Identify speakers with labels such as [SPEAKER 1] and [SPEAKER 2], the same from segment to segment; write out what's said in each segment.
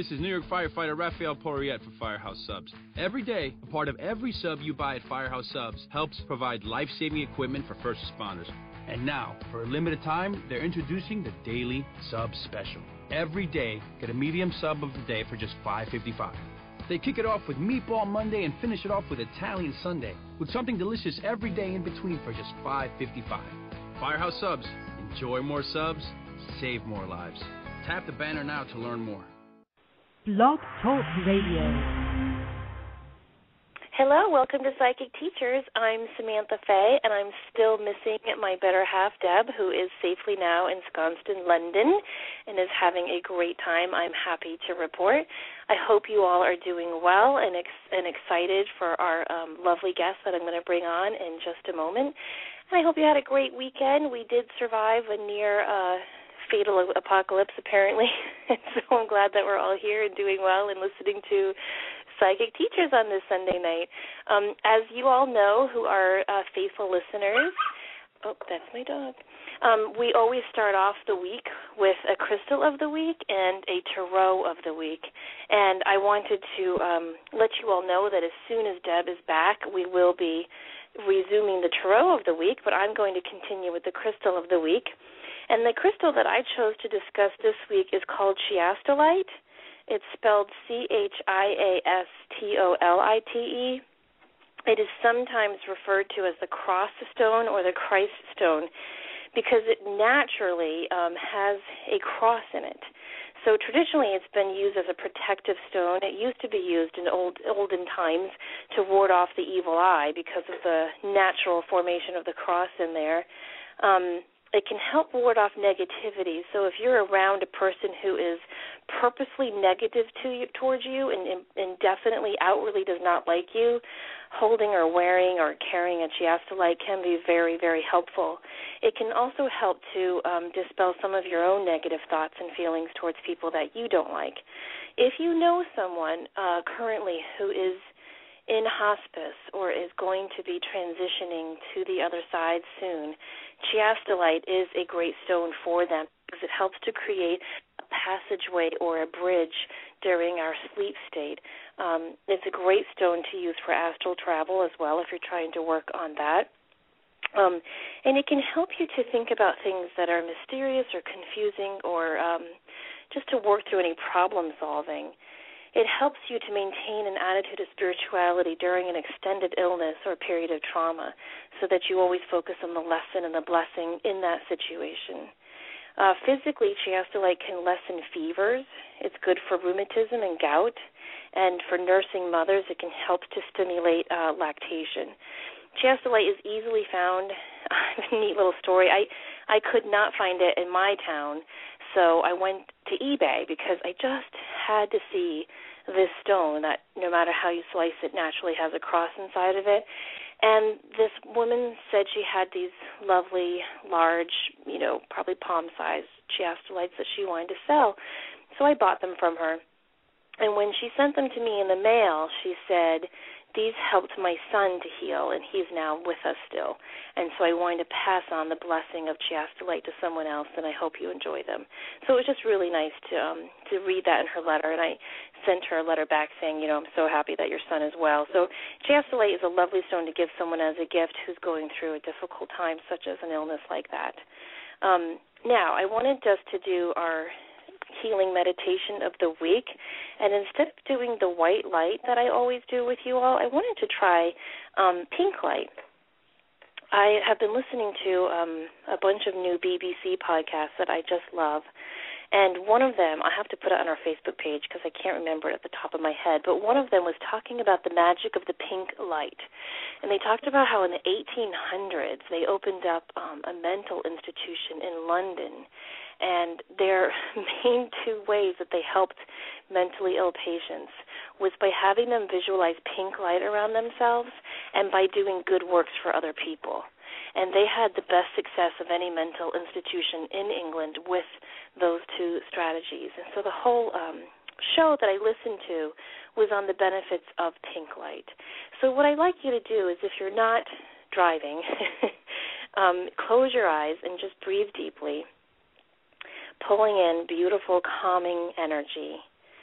[SPEAKER 1] This is New York firefighter Raphael Porriette for Firehouse Subs. Every day, a part of every sub you buy at Firehouse Subs helps provide life-saving equipment for first responders. And now, for a limited time, they're introducing the Daily Sub Special. Every day, get a medium sub of the day for just $5.55. They kick it off with Meatball Monday and finish it off with Italian Sunday, with something delicious every day in between for just $5.55. Firehouse Subs. Enjoy more subs, save more lives. Tap the banner now to learn more.
[SPEAKER 2] Blog Talk Radio.
[SPEAKER 3] Hello, welcome to Psychic Teachers. I'm Samantha Fay, and I'm still missing my better half, Deb, who is safely now ensconced in London and is having a great time, I'm happy to report. I hope you all are doing well and excited for our lovely guest that I'm going to bring on in just a moment. And I hope you had a great weekend. We did survive a near fatal apocalypse, apparently. So I'm glad that we're all here and doing well and listening to Psychic Teachers on this Sunday night. As you all know, who are faithful listeners, oh, that's my dog. We always start off the week with a crystal of the week and a tarot of the week. And I wanted to let you all know that as soon as Deb is back, we will be resuming the tarot of the week, but I'm going to continue with the crystal of the week. And the crystal that I chose to discuss this week is called chiastolite. It's spelled chiastolite. It is sometimes referred to as the cross stone or the Christ stone because it naturally has a cross in it. So traditionally it's been used as a protective stone. It used to be used in olden times to ward off the evil eye because of the natural formation of the cross in there. It can help ward off negativity. So if you're around a person who is purposely negative towards you and definitely outwardly does not like you, holding or wearing or carrying a chiastolite can be very, very helpful. It can also help to dispel some of your own negative thoughts and feelings towards people that you don't like. If you know someone currently who is in hospice or is going to be transitioning to the other side soon, chiastolite is a great stone for them because it helps to create a passageway or a bridge during our sleep state. It's a great stone to use for astral travel as well if you're trying to work on that. And it can help you to think about things that are mysterious or confusing or just to work through any problem solving. It helps you to maintain an attitude of spirituality during an extended illness or period of trauma so that you always focus on the lesson and the blessing in that situation. Physically, chiastolite can lessen fevers. It's good for rheumatism and gout. And for nursing mothers, it can help to stimulate lactation. Chiastolite is easily found. A neat little story. I could not find it in my town, so I went to eBay because I just had to see this stone that no matter how you slice it naturally has a cross inside of it. And this woman said she had these lovely, large, probably palm-sized chiastolites that she wanted to sell. So I bought them from her. And when she sent them to me in the mail, she said, these helped my son to heal, and he's now with us still. And so I wanted to pass on the blessing of chiastolite to someone else, and I hope you enjoy them. So it was just really nice to read that in her letter, and I sent her a letter back saying, I'm so happy that your son is well. So chiastolite is a lovely stone to give someone as a gift who's going through a difficult time, such as an illness like that. Now, I wanted us to do our healing meditation of the week, and instead of doing the white light that I always do with you all, I wanted to try pink light. I have been listening to a bunch of new BBC podcasts that I just love, and one of them, I have to put it on our Facebook page because I can't remember it at the top of my head, but one of them was talking about the magic of the pink light, and they talked about how in the 1800s they opened up a mental institution in London. And their main two ways that they helped mentally ill patients was by having them visualize pink light around themselves and by doing good works for other people. And they had the best success of any mental institution in England with those two strategies. And so the whole show that I listened to was on the benefits of pink light. So what I'd like you to do is, if you're not driving, close your eyes and just breathe deeply, pulling in beautiful, calming energy.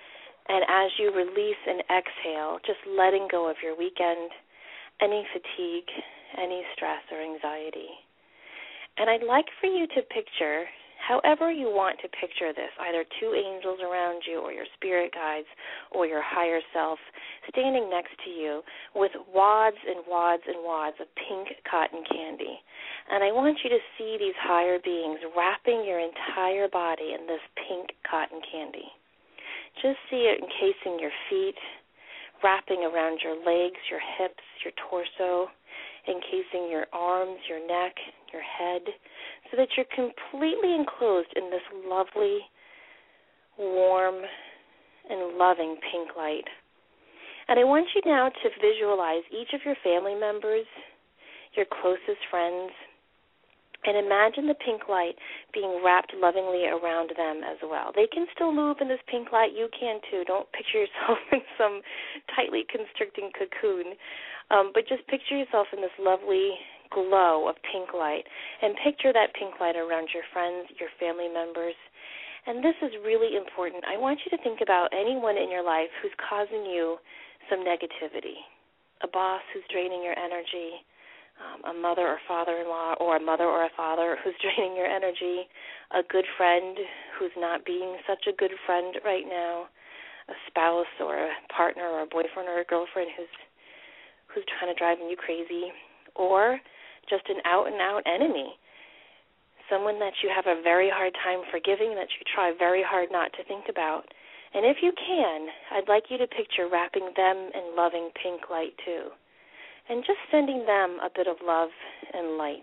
[SPEAKER 3] And as you release and exhale, just letting go of your weekend, any fatigue, any stress or anxiety. And I'd like for you to picture, however you want to picture this, either two angels around you or your spirit guides or your higher self standing next to you with wads and wads and wads of pink cotton candy. And I want you to see these higher beings wrapping your entire body in this pink cotton candy. Just see it encasing your feet, wrapping around your legs, your hips, your torso, encasing your arms, your neck, your head, so that you're completely enclosed in this lovely, warm, and loving pink light. And I want you now to visualize each of your family members, your closest friends, and imagine the pink light being wrapped lovingly around them as well. They can still move in this pink light. You can too. Don't picture yourself in some tightly constricting cocoon, but just picture yourself in this lovely glow of pink light, and picture that pink light around your friends, your family members. And this is really important. I want you to think about anyone in your life who's causing you some negativity, a boss who's draining your energy, a mother or father-in-law, or a mother or a father who's draining your energy, a good friend who's not being such a good friend right now, a spouse or a partner or a boyfriend or a girlfriend who's trying to drive you crazy, or just an out-and-out enemy, someone that you have a very hard time forgiving, that you try very hard not to think about. And if you can, I'd like you to picture wrapping them in loving pink light too, and just sending them a bit of love and light.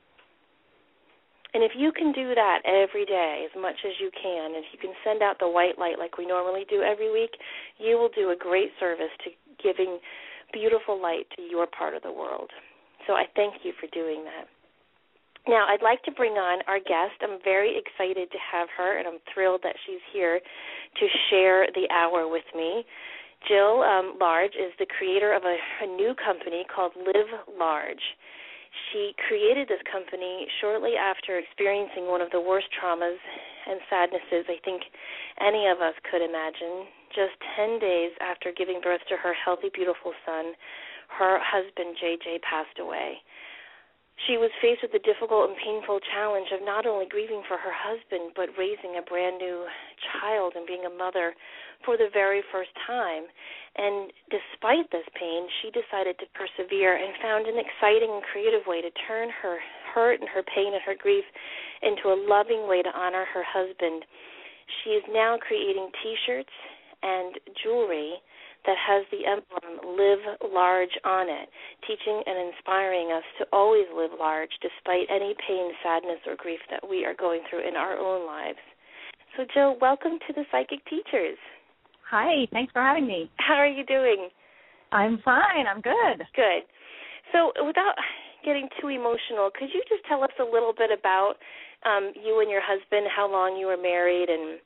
[SPEAKER 3] And if you can do that every day as much as you can, if you can send out the white light like we normally do every week, you will do a great service to giving beautiful light to your part of the world. So I thank you for doing that. Now, I'd like to bring on our guest. I'm very excited to have her, and I'm thrilled that she's here to share the hour with me. Jill Large is the creator of a new company called Live Large. She created this company shortly after experiencing one of the worst traumas and sadnesses I think any of us could imagine. Just 10 days after giving birth to her healthy, beautiful son, her husband, JJ, passed away. She was faced with the difficult and painful challenge of not only grieving for her husband, but raising a brand new child and being a mother for the very first time. And despite this pain, she decided to persevere and found an exciting and creative way to turn her hurt and her pain and her grief into a loving way to honor her husband. She is now creating T-shirts and jewelry that has the emblem Live Large on it, teaching and inspiring us to always live large despite any pain, sadness, or grief that we are going through in our own lives. So, Jill, welcome to the Psychic Teachers.
[SPEAKER 4] Hi, thanks for having me.
[SPEAKER 3] How are you doing?
[SPEAKER 4] I'm fine. I'm good.
[SPEAKER 3] Good. So without getting too emotional, could you just tell us a little bit about you and your husband, how long you were married, and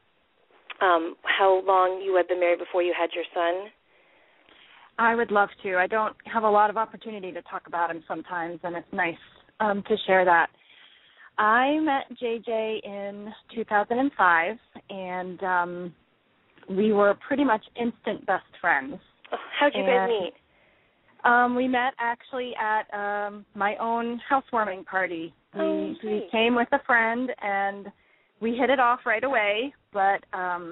[SPEAKER 3] how long you had been married before you had your son?
[SPEAKER 4] I would love to. I don't have a lot of opportunity to talk about him sometimes, and it's nice to share that. I met JJ in 2005, and we were pretty much instant best friends.
[SPEAKER 3] Oh, how'd you guys meet?
[SPEAKER 4] We met actually at my own housewarming party. We came with a friend, and we hit it off right away, but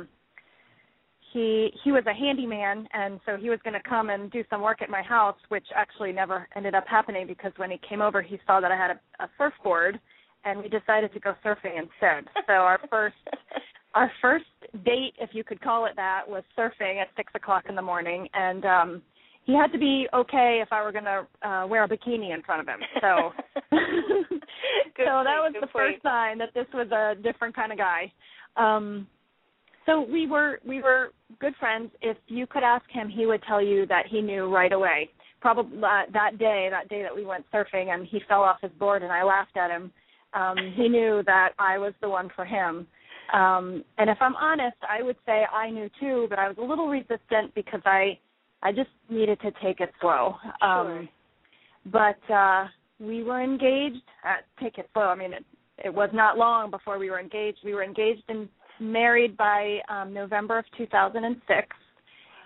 [SPEAKER 4] he was a handyman, and so he was going to come and do some work at my house, which actually never ended up happening because when he came over, he saw that I had a surfboard, and we decided to go surfing instead. So our first date, if you could call it that, was surfing at 6 o'clock in the morning, and he had to be okay if I were going to wear a bikini in front of him. So, that was the first sign that this was a different kind of guy. So we were good friends. If you could ask him, he would tell you that he knew right away. Probably that day that we went surfing and he fell off his board and I laughed at him, he knew that I was the one for him. And if I'm honest, I would say I knew too, but I was a little resistant because I just needed to take it slow.
[SPEAKER 3] Sure.
[SPEAKER 4] But we were engaged. Take it slow. I mean, it was not long before we were engaged. We were engaged and married by November of 2006.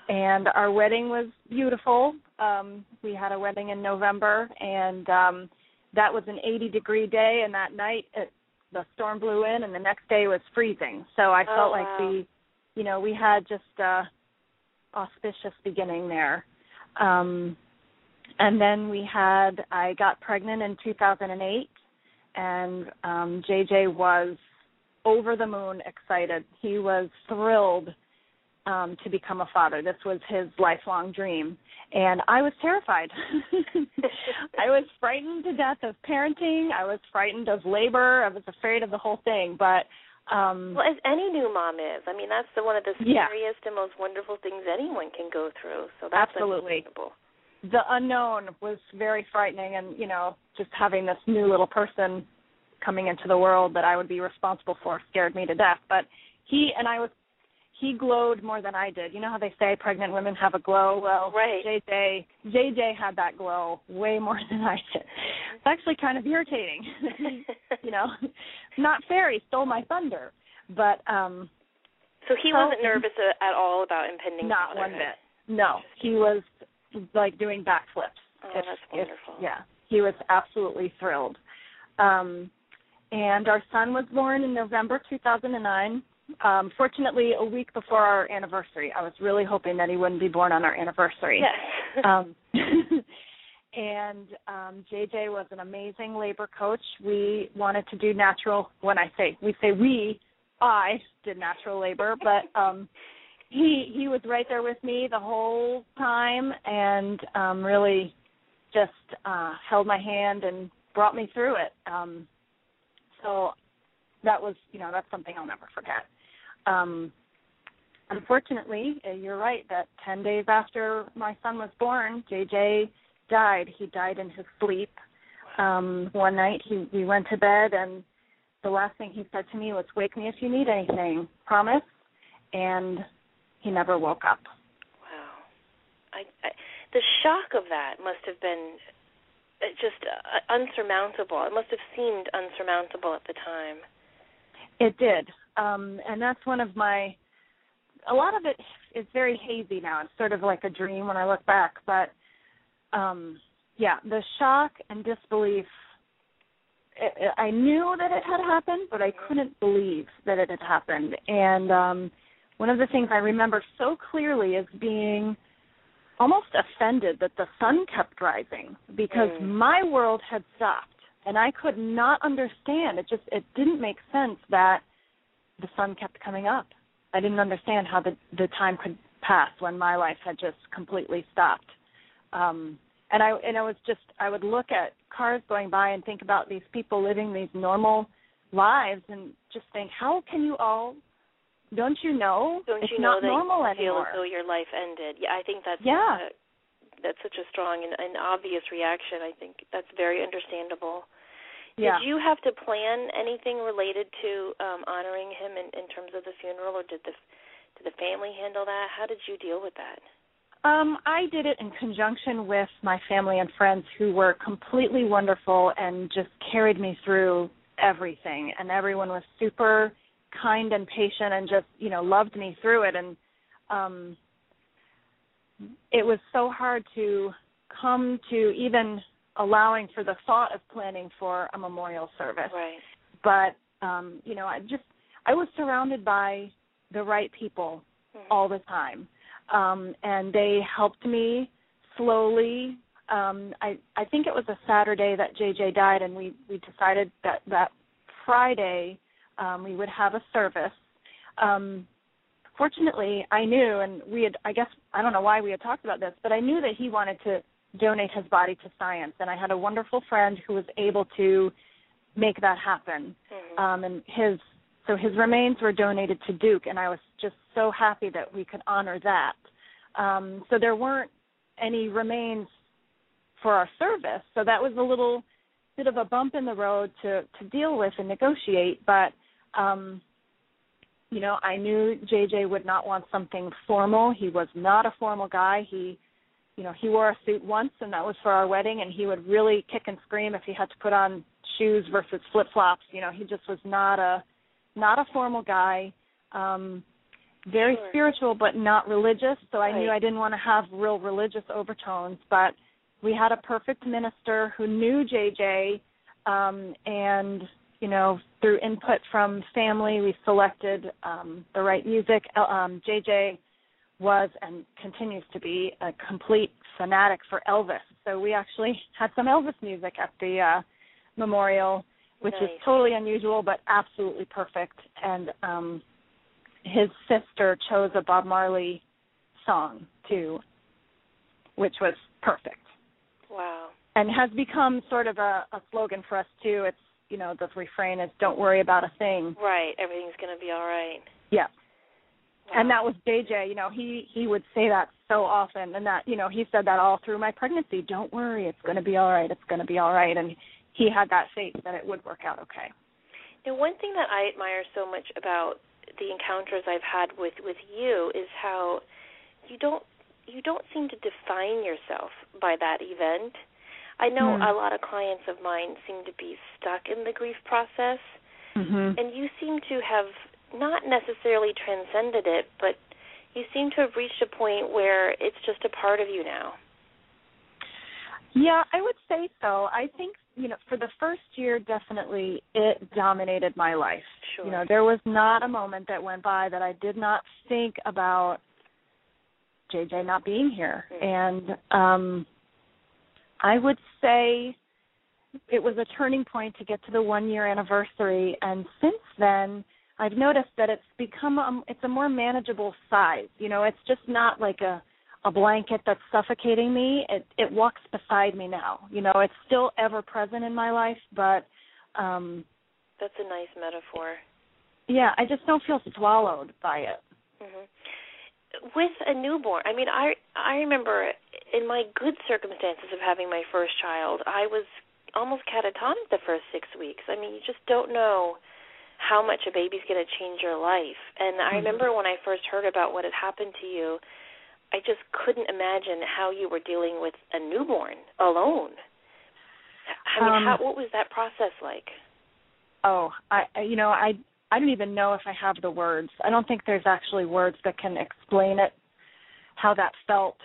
[SPEAKER 4] And our wedding was beautiful. We had a wedding in November, and that was an 80-degree day, and that night the storm blew in, and the next day was freezing. So I felt like we had just an auspicious beginning there. And then I got pregnant in 2008, and JJ was over the moon excited. He was thrilled to become a father. This was his lifelong dream. And I was terrified. I was frightened to death of parenting. I was frightened of labor. I was afraid of the whole thing. But
[SPEAKER 3] well, as any new mom is. I mean, that's one of the scariest and most wonderful things anyone can go through. So that's
[SPEAKER 4] absolutely.
[SPEAKER 3] understandable.
[SPEAKER 4] The unknown was very frightening, and, just having this new little person coming into the world that I would be responsible for scared me to death. But he glowed more than I did. You know how they say pregnant women have a glow? Well,
[SPEAKER 3] right.
[SPEAKER 4] JJ had that glow way more than I did. It's actually kind of irritating. Not fair. He stole my thunder. But
[SPEAKER 3] so he wasn't nervous at all about impending
[SPEAKER 4] not
[SPEAKER 3] fatherhood?
[SPEAKER 4] One bit. No, he was like doing backflips.
[SPEAKER 3] Oh, that's wonderful.
[SPEAKER 4] He was absolutely thrilled. And our son was born in November 2009. Fortunately, a week before our anniversary. I was really hoping that he wouldn't be born on our anniversary.
[SPEAKER 3] Yes.
[SPEAKER 4] And JJ was an amazing labor coach. We wanted to do natural. When I say I did natural labor, but he was right there with me the whole time, and really just held my hand and brought me through it. So that was, that's something I'll never forget. Unfortunately, you're right that 10 days after my son was born, JJ died. He died in his sleep. One night we went to bed, and the last thing he said to me was, "Wake me if you need anything. Promise?" And he never woke up.
[SPEAKER 3] Wow. The shock of that must have been just unsurmountable. It must have seemed unsurmountable at the time.
[SPEAKER 4] It did. And that's one of a lot of it is very hazy now. It's sort of like a dream when I look back. But, the shock and disbelief, I knew that it had happened, but I couldn't believe that it had happened. And one of the things I remember so clearly is being almost offended that the sun kept rising, because my world had stopped, and I could not understand. It didn't make sense that the sun kept coming up. I didn't understand how the time could pass when my life had just completely stopped. I would look at cars going by and think about these people living these normal lives and just think, how can you all? Don't you know? It's not normal anymore.
[SPEAKER 3] Feel as though your life ended. Yeah, I think that's such a strong and obvious reaction. I think that's very understandable.
[SPEAKER 4] Yeah.
[SPEAKER 3] Did you have to plan anything related to honoring him in terms of the funeral, or did the family handle that? How did you deal with that?
[SPEAKER 4] I did it in conjunction with my family and friends, who were completely wonderful and just carried me through everything. And everyone was super kind and patient and just, loved me through it. And it was so hard to come to even allowing for the thought of planning for a memorial service.
[SPEAKER 3] Right.
[SPEAKER 4] But, I was surrounded by the right people all the time. And they helped me slowly. I think it was a Saturday that JJ died, and we decided that Friday we would have a service. Fortunately, I knew, and I don't know why we had talked about this, but I knew that he wanted to donate his body to science, and I had a wonderful friend who was able to make that happen. And his remains were donated to Duke, and I was just so happy that we could honor that. So there weren't any remains for our service, so that was a little bit of a bump in the road to deal with and negotiate, but I knew JJ would not want something formal. He was not a formal guy. He wore a suit once, and that was for our wedding, and he would really kick and scream if he had to put on shoes versus flip-flops. He just was not a formal guy. very
[SPEAKER 3] Sure.
[SPEAKER 4] spiritual but not religious, so I knew
[SPEAKER 3] Right.
[SPEAKER 4] I didn't want to have real religious overtones. But we had a perfect minister who knew JJ, and, you know, through input from family, we selected the right music. JJ was and continues to be a complete fanatic for Elvis. So we actually had some Elvis music at the memorial, which is
[SPEAKER 3] Nice.
[SPEAKER 4] totally unusual but absolutely perfect. And his sister chose a Bob Marley song, too, which was perfect.
[SPEAKER 3] Wow.
[SPEAKER 4] And has become sort of a slogan for us, too. It's, you know, the refrain is, don't worry about a thing.
[SPEAKER 3] Right. Everything's going to be all right.
[SPEAKER 4] Yeah.
[SPEAKER 3] Wow.
[SPEAKER 4] And that was JJ. You know, he would say that so often, and that, you know, he said that all through my pregnancy. Don't worry, it's going to be all right. It's going to be all right. And he had that faith that it would work out okay.
[SPEAKER 3] Now, one thing that I admire so much about the encounters I've had with you is how you don't seem to define yourself by that event. I know a lot of clients of mine seem to be stuck in the grief process, and you seem to have not necessarily transcended it, but you seem to have reached a point where it's just a part of you now.
[SPEAKER 4] Yeah, I would say so. I think, you know, for the first year, definitely it dominated my life.
[SPEAKER 3] Sure.
[SPEAKER 4] You know, there was not a moment that went by that I did not think about JJ not being here. And I would say it was a turning point to get to the 1-year anniversary, and since then I've noticed that it's become it's a more manageable size. You know, it's just not like a blanket that's suffocating me. It walks beside me now. You know, it's still ever present in my life, but
[SPEAKER 3] that's a nice metaphor.
[SPEAKER 4] Yeah, I just don't feel swallowed by it.
[SPEAKER 3] With a newborn, I mean, I remember in my good circumstances of having my first child, I was almost catatonic the first 6 weeks. I mean, you just don't know how much a baby's going to change your life. And I remember when I first heard about what had happened to you, I just couldn't imagine how you were dealing with a newborn alone. I mean, what was that process like?
[SPEAKER 4] Oh, I don't even know if I have the words. I don't think there's actually words that can explain it, how that felt.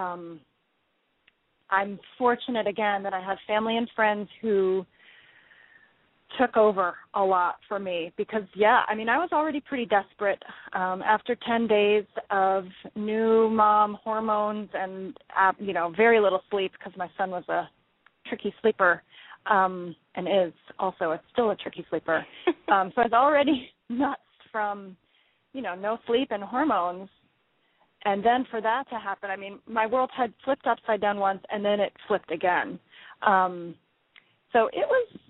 [SPEAKER 4] I'm fortunate, again, that I had family and friends who took over a lot for me because, I was already pretty desperate. After 10 days of new mom hormones and, very little sleep because my son was a tricky sleeper and is also still a tricky sleeper. So I was already nuts from, no sleep and hormones. And then for that to happen, my world had flipped upside down once and then it flipped again. So it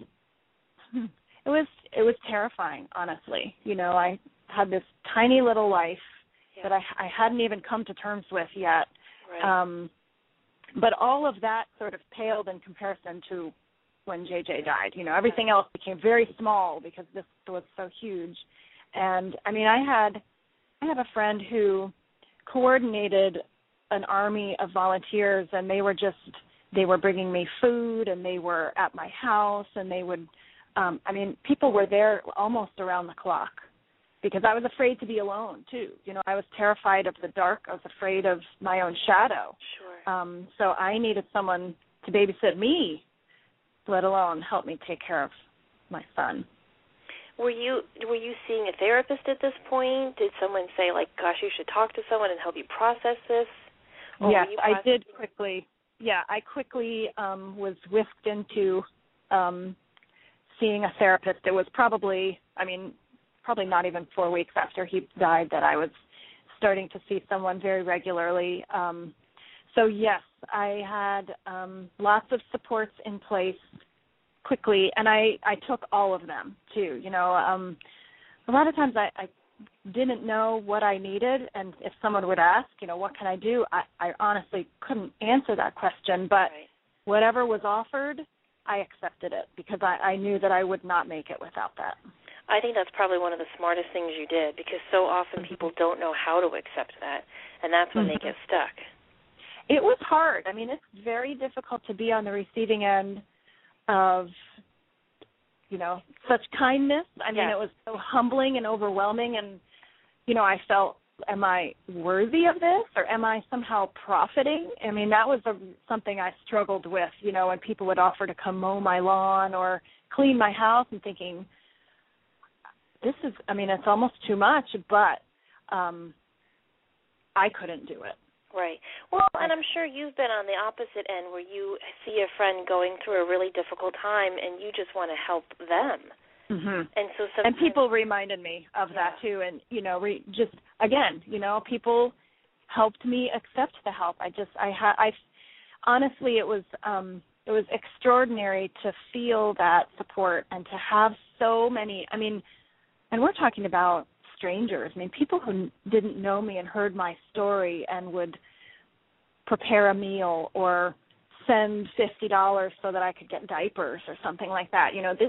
[SPEAKER 4] was terrifying, honestly. I had this tiny little life that I hadn't even come to terms with yet.
[SPEAKER 3] Right.
[SPEAKER 4] But all of that sort of paled in comparison to when JJ died. Everything else became very small because this was so huge. And I have a friend who coordinated an army of volunteers, and they were bringing me food, and they were at my house, and they would people were there almost around the clock because I was afraid to be alone, too. I was terrified of the dark. I was afraid of my own shadow.
[SPEAKER 3] Sure.
[SPEAKER 4] So I needed someone to babysit me, let alone help me take care of my son.
[SPEAKER 3] Were you seeing a therapist at this point? Did someone say, gosh, you should talk to someone and help you process this? Or
[SPEAKER 4] yes, I did quickly. Yeah, I quickly was whisked into seeing a therapist. It was probably not even 4 weeks after he died that I was starting to see someone very regularly. So, yes, I had lots of supports in place quickly, and I took all of them, too. A lot of times I didn't know what I needed, and if someone would ask, what can I do, I honestly couldn't answer that question, but whatever was offered, I accepted it because I knew that I would not make it without that.
[SPEAKER 3] I think that's probably one of the smartest things you did because so often people don't know how to accept that, and that's when they get stuck.
[SPEAKER 4] It was hard. It's very difficult to be on the receiving end of, such kindness. It was so humbling and overwhelming, and, I felt am I worthy of this, or am I somehow profiting? I mean, that was something I struggled with, when people would offer to come mow my lawn or clean my house, and thinking, it's almost too much, but I couldn't do it.
[SPEAKER 3] Right. Well, and I'm sure you've been on the opposite end where you see a friend going through a really difficult time and you just want to help them.
[SPEAKER 4] Mm-hmm.
[SPEAKER 3] And
[SPEAKER 4] people reminded me of that too, and people helped me accept the help. I honestly, it was extraordinary to feel that support and to have so many. And we're talking about strangers. People who didn't know me and heard my story and would prepare a meal or send $50 so that I could get diapers or something like that.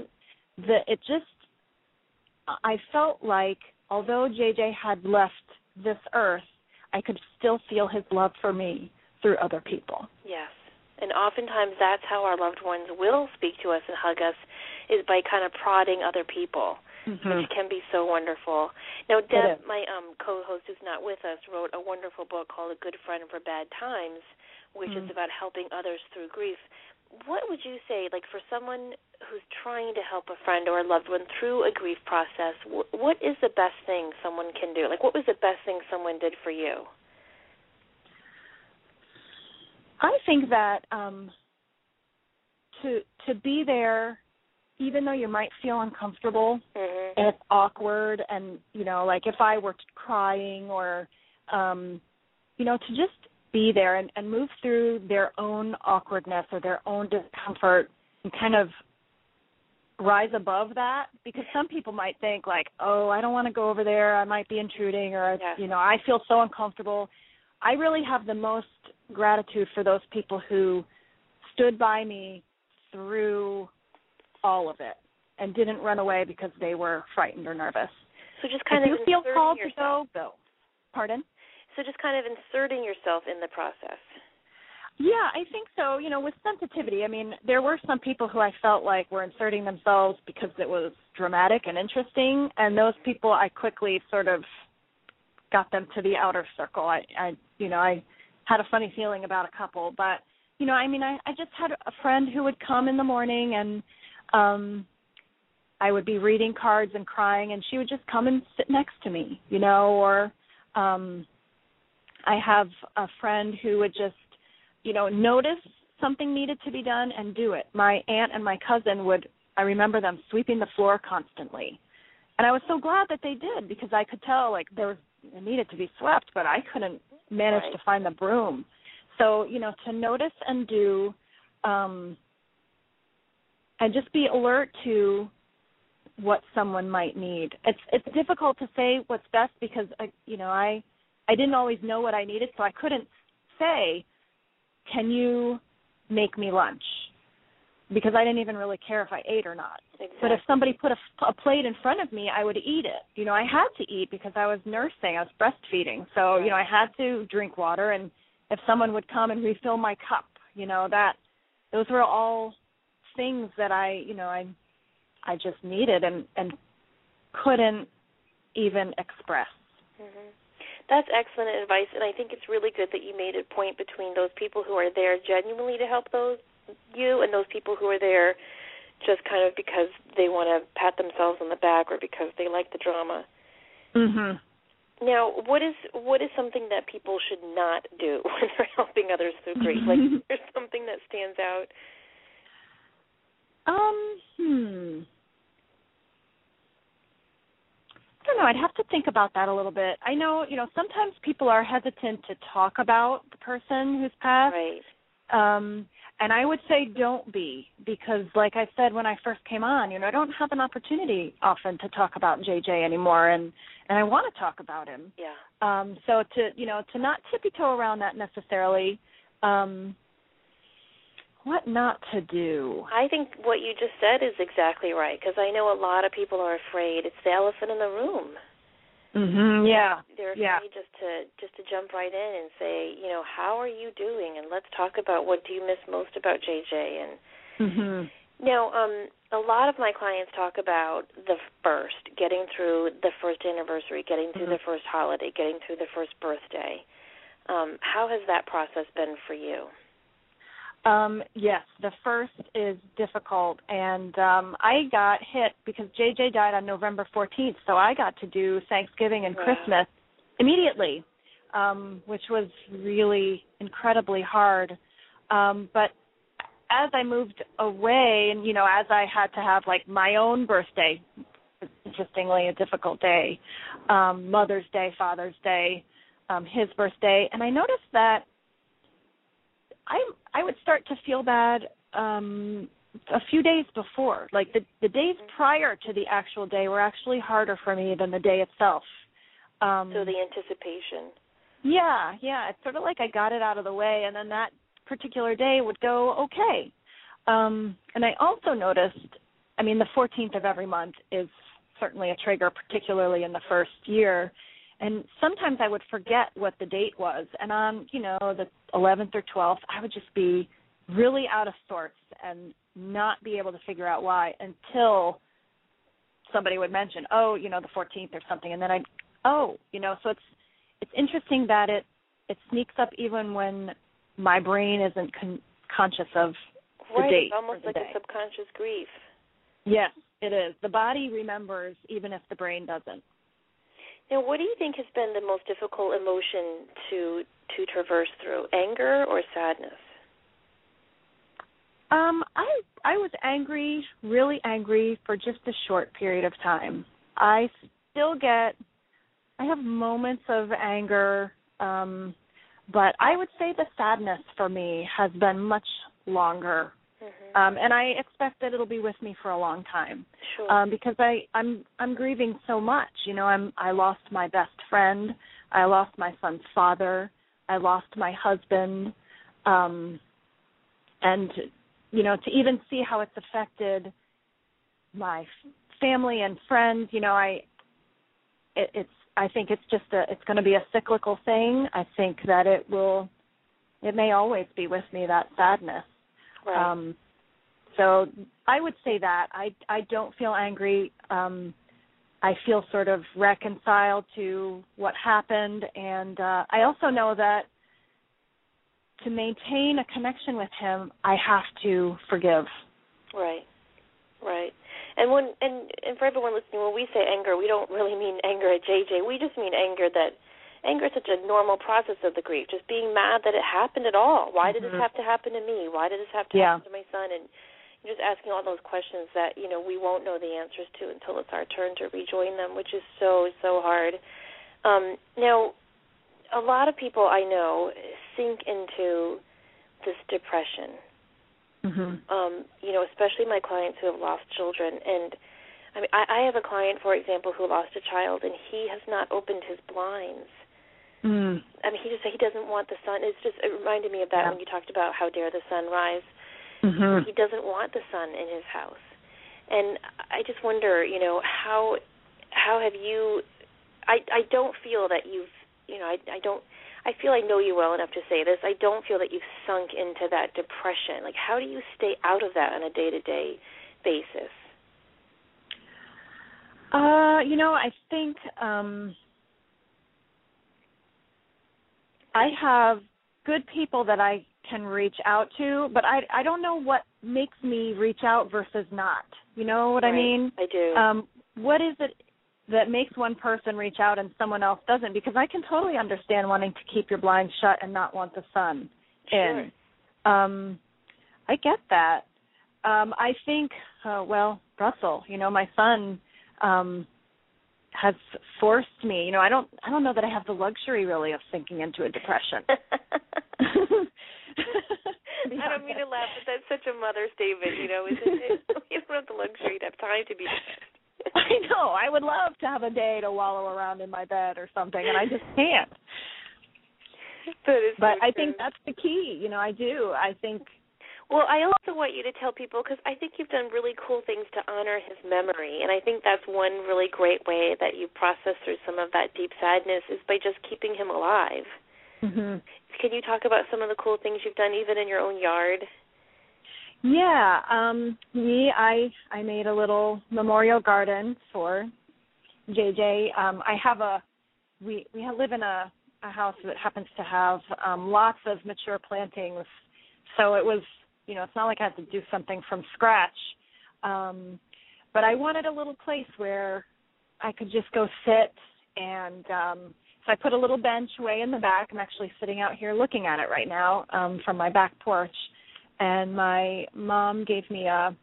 [SPEAKER 4] I felt like although JJ had left this earth, I could still feel his love for me through other people.
[SPEAKER 3] Yes. And oftentimes that's how our loved ones will speak to us and hug us, is by kind of prodding other people. Mm-hmm. Which can be so wonderful. Now, Deb, my co-host who's not with us, wrote a wonderful book called A Good Friend for Bad Times, which is about helping others through grief. What would you say, for someone who's trying to help a friend or a loved one through a grief process, what is the best thing someone can do? What was the best thing someone did for you?
[SPEAKER 4] I think that to be there, even though you might feel uncomfortable and it's awkward, and, if I were crying or, to just be there and move through their own awkwardness or their own discomfort and kind of rise above that, because some people might think oh, I don't want to go over there, I might be intruding, or, I feel so uncomfortable. I really have the most gratitude for those people who stood by me through all of it and didn't run away because they were frightened or nervous.
[SPEAKER 3] So just kind of
[SPEAKER 4] you feel called to go. Pardon?
[SPEAKER 3] So just kind of inserting yourself in the process.
[SPEAKER 4] Yeah, I think so. With sensitivity, there were some people who I felt like were inserting themselves because it was dramatic and interesting, and those people I quickly sort of got them to the outer circle. I had a funny feeling about a couple, but I just had a friend who would come in the morning, and I would be reading cards and crying, and she would just come and sit next to me, or I have a friend who would just, notice something needed to be done and do it. My aunt and my cousin I remember them sweeping the floor constantly. And I was so glad that they did, because I could tell, it needed to be swept, but I couldn't manage to find the broom. So, to notice and do, and just be alert to what someone might need. It's difficult to say what's best, because, I didn't always know what I needed, so I couldn't say, can you make me lunch? Because I didn't even really care if I ate or not.
[SPEAKER 3] Exactly.
[SPEAKER 4] But if somebody put a plate in front of me, I would eat it. I had to eat because I was nursing. I was breastfeeding. So, I had to drink water. And if someone would come and refill my cup, those were all things that I just needed and couldn't even express.
[SPEAKER 3] Mm-hmm. That's excellent advice, and I think it's really good that you made a point between those people who are there genuinely to help you and those people who are there just kind of because they want to pat themselves on the back or because they like the drama.
[SPEAKER 4] Mhm.
[SPEAKER 3] Now, what is something that people should not do when they're helping others through grief? There's something that stands out.
[SPEAKER 4] I don't know. I'd have to think about that a little bit. I know, sometimes people are hesitant to talk about the person who's passed.
[SPEAKER 3] Right.
[SPEAKER 4] And I would say don't be, because like I said when I first came on, I don't have an opportunity often to talk about JJ anymore, and I want to talk about him.
[SPEAKER 3] Yeah.
[SPEAKER 4] So to not tippy-toe around that necessarily. What not to do?
[SPEAKER 3] I think what you just said is exactly right, because I know a lot of people are afraid. It's the elephant in the room.
[SPEAKER 4] Mm-hmm. Yeah.
[SPEAKER 3] They're afraid just to jump right in and say, how are you doing? And let's talk about what do you miss most about JJ. And Now, a lot of my clients talk about the first, getting through the first anniversary, getting through the first holiday, getting through the first birthday. How has that process been for you?
[SPEAKER 4] Yes, the first is difficult, and I got hit because JJ died on November 14th, so I got to do Thanksgiving and Christmas immediately, which was really incredibly hard. But as I moved away, and, as I had to have, my own birthday, interestingly, a difficult day, Mother's Day, Father's Day, his birthday, and I noticed that I would start to feel bad a few days before. Like the days prior to the actual day were actually harder for me than the day itself.
[SPEAKER 3] So the anticipation.
[SPEAKER 4] Yeah. It's sort of like I got it out of the way, and then that particular day would go okay. And I also noticed, the 14th of every month is certainly a trigger, particularly in the first year. And sometimes I would forget what the date was. And on, the 11th or 12th, I would just be really out of sorts and not be able to figure out why until somebody would mention, the 14th or something. And then so it's interesting that it sneaks up even when my brain isn't conscious of the date.
[SPEAKER 3] It's almost like
[SPEAKER 4] a
[SPEAKER 3] subconscious grief.
[SPEAKER 4] Yes, it is. The body remembers even if the brain doesn't.
[SPEAKER 3] Now, what do you think has been the most difficult emotion to traverse through, anger or sadness?
[SPEAKER 4] I was angry, really angry, for just a short period of time. I have moments of anger, but I would say the sadness for me has been much longer. And I expect that it'll be with me for a long time.
[SPEAKER 3] Sure.
[SPEAKER 4] Because I'm grieving so much. I lost my best friend. I lost my son's father. I lost my husband. And to even see how it's affected my family and friends, I think it's going to be a cyclical thing. I think that it may always be with me, that sadness.
[SPEAKER 3] Right.
[SPEAKER 4] So I would say that. I don't feel angry. I feel sort of reconciled to what happened, and I also know that to maintain a connection with him, I have to forgive.
[SPEAKER 3] Right. And for everyone listening, when we say anger, we don't really mean anger at JJ. We just mean anger is such a normal process of the grief, just being mad that it happened at all. Why did this have to happen to me? Why did this have to happen to my son? And just asking all those questions that, we won't know the answers to until it's our turn to rejoin them, which is so, so hard. Now, a lot of people I know sink into this depression, especially my clients who have lost children. And, I have a client, for example, who lost a child, and he has not opened his blinds. He doesn't want the sun. It reminded me of that when you talked about how dare the sun rise. He doesn't want the sun in his house. And I just wonder, how have you, I don't feel that you've, I feel I know you well enough to say this. I don't feel that you've sunk into that depression. Like, how do you stay out of that on a day-to-day basis?
[SPEAKER 4] I think I have good people that I can reach out to, but I don't know what makes me reach out versus not. You know what I mean?
[SPEAKER 3] I do.
[SPEAKER 4] What is it that makes one person reach out and someone else doesn't? Because I can totally understand wanting to keep your blinds shut and not want the sun in. I get that. I think, Russell, my son has forced me. I don't know that I have the luxury really of sinking into a depression.
[SPEAKER 3] I don't mean to laugh, but that's such a mother statement, isn't it? You don't have the luxury to have time to be depressed.
[SPEAKER 4] I know. I would love to have a day to wallow around in my bed or something, and I just can't. But I think that's the key. I do. I think.
[SPEAKER 3] Well, I also want you to tell people, because I think you've done really cool things to honor his memory, and I think that's one really great way that you process through some of that deep sadness is by just keeping him alive. Can you talk about some of the cool things you've done even in your own yard?
[SPEAKER 4] Yeah, I made a little memorial garden for JJ. We live in a house that happens to have lots of mature plantings, so it was, it's not like I had to do something from scratch. But I wanted a little place where I could just go sit, and so I put a little bench way in the back. I'm actually sitting out here looking at it right now from my back porch. And my mom gave me a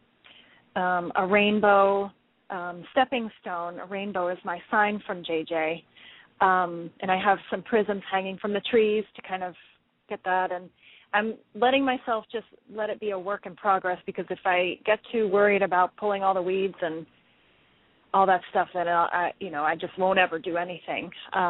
[SPEAKER 4] rainbow stepping stone. A rainbow is my sign from JJ. And I have some prisms hanging from the trees to kind of get that. And I'm letting myself just let it be a work in progress, because if I get too worried about pulling all the weeds and all that stuff, then I just won't ever do anything.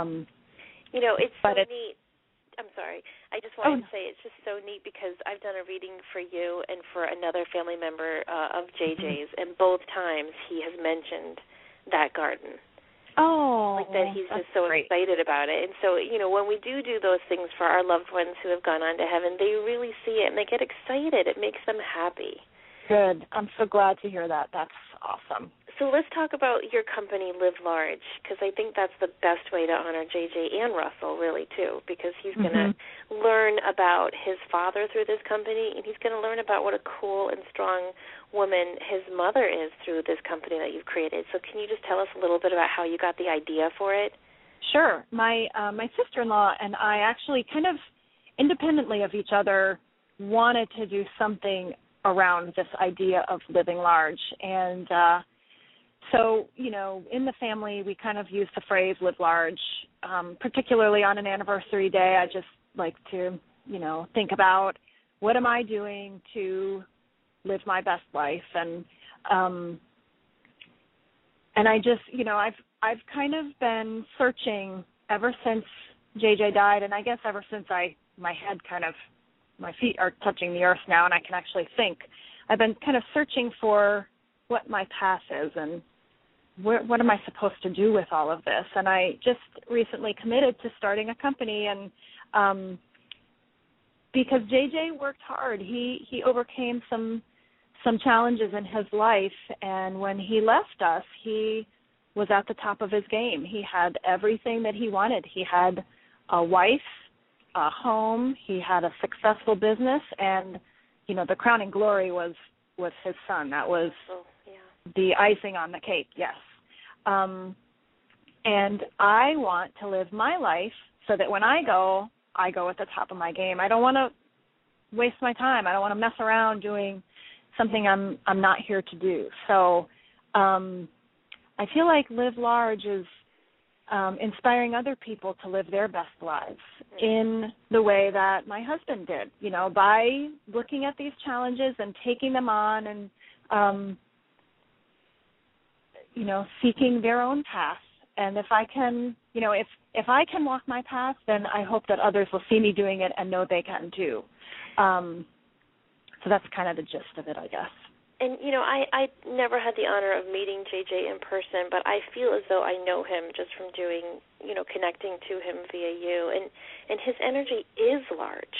[SPEAKER 3] It's so neat. I'm sorry. I just wanted to say it's just so neat, because I've done a reading for you and for another family member of JJ's, and both times he has mentioned that garden.
[SPEAKER 4] Oh,
[SPEAKER 3] like that he's just so
[SPEAKER 4] great.
[SPEAKER 3] Excited about it. And so, when we do those things for our loved ones who have gone on to heaven, they really see it and they get excited. It makes them happy.
[SPEAKER 4] Good. I'm so glad to hear that. That's awesome.
[SPEAKER 3] So let's talk about your company, Live Large, because I think that's the best way to honor JJ and Russell, really, too, because he's going to learn about his father through this company, and he's going to learn about what a cool and strong woman his mother is through this company that you've created. So can you just tell us a little bit about how you got the idea for it?
[SPEAKER 4] Sure. My sister-in-law and I actually kind of independently of each other wanted to do something around this idea of living large. And so, in the family, we kind of use the phrase live large, particularly on an anniversary day. I just like to, think about what am I doing to live my best life. And I just, I've kind of been searching ever since JJ died, and I guess ever since my feet are touching the earth now and I can actually think. I've been kind of searching for what my path is and what am I supposed to do with all of this. And I just recently committed to starting a company, and because JJ worked hard. He overcame some challenges in his life, and when he left us, he was at the top of his game. He had everything that he wanted. He had a wife, a home, he had a successful business, and the crowning glory was his son. That was the icing on the cake, yes. And I want to live my life so that when I go at the top of my game. I don't want to waste my time. I don't want to mess around doing something I'm not here to do. So I feel like Live Large is inspiring other people to live their best lives in the way that my husband did, by looking at these challenges and taking them on and, seeking their own path. And if I can, if I can walk my path, then I hope that others will see me doing it and know they can too. So that's kind of the gist of it, I guess.
[SPEAKER 3] And, I never had the honor of meeting JJ in person, but I feel as though I know him just from doing, connecting to him via you. And his energy is large.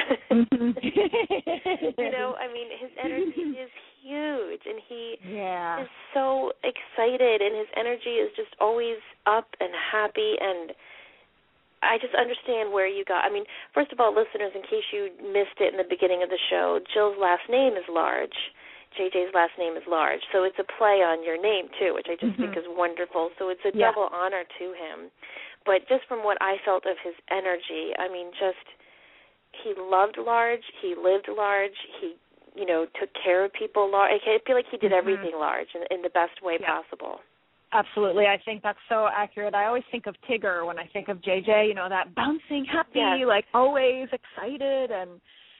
[SPEAKER 3] His energy is huge, and he is so excited, and his energy is just always up and happy, and I just understand where you got. First of all, listeners, in case you missed it in the beginning of the show, Jill's last name is Large. JJ's last name is Large, so it's a play on your name, too, which I just think is wonderful. So it's a double honor to him. But just from what I felt of his energy, he loved large, he lived large, he, took care of people large. I feel like he did everything large in the best way possible.
[SPEAKER 4] Absolutely. I think that's so accurate. I always think of Tigger when I think of JJ, that bouncing, happy, like always excited, and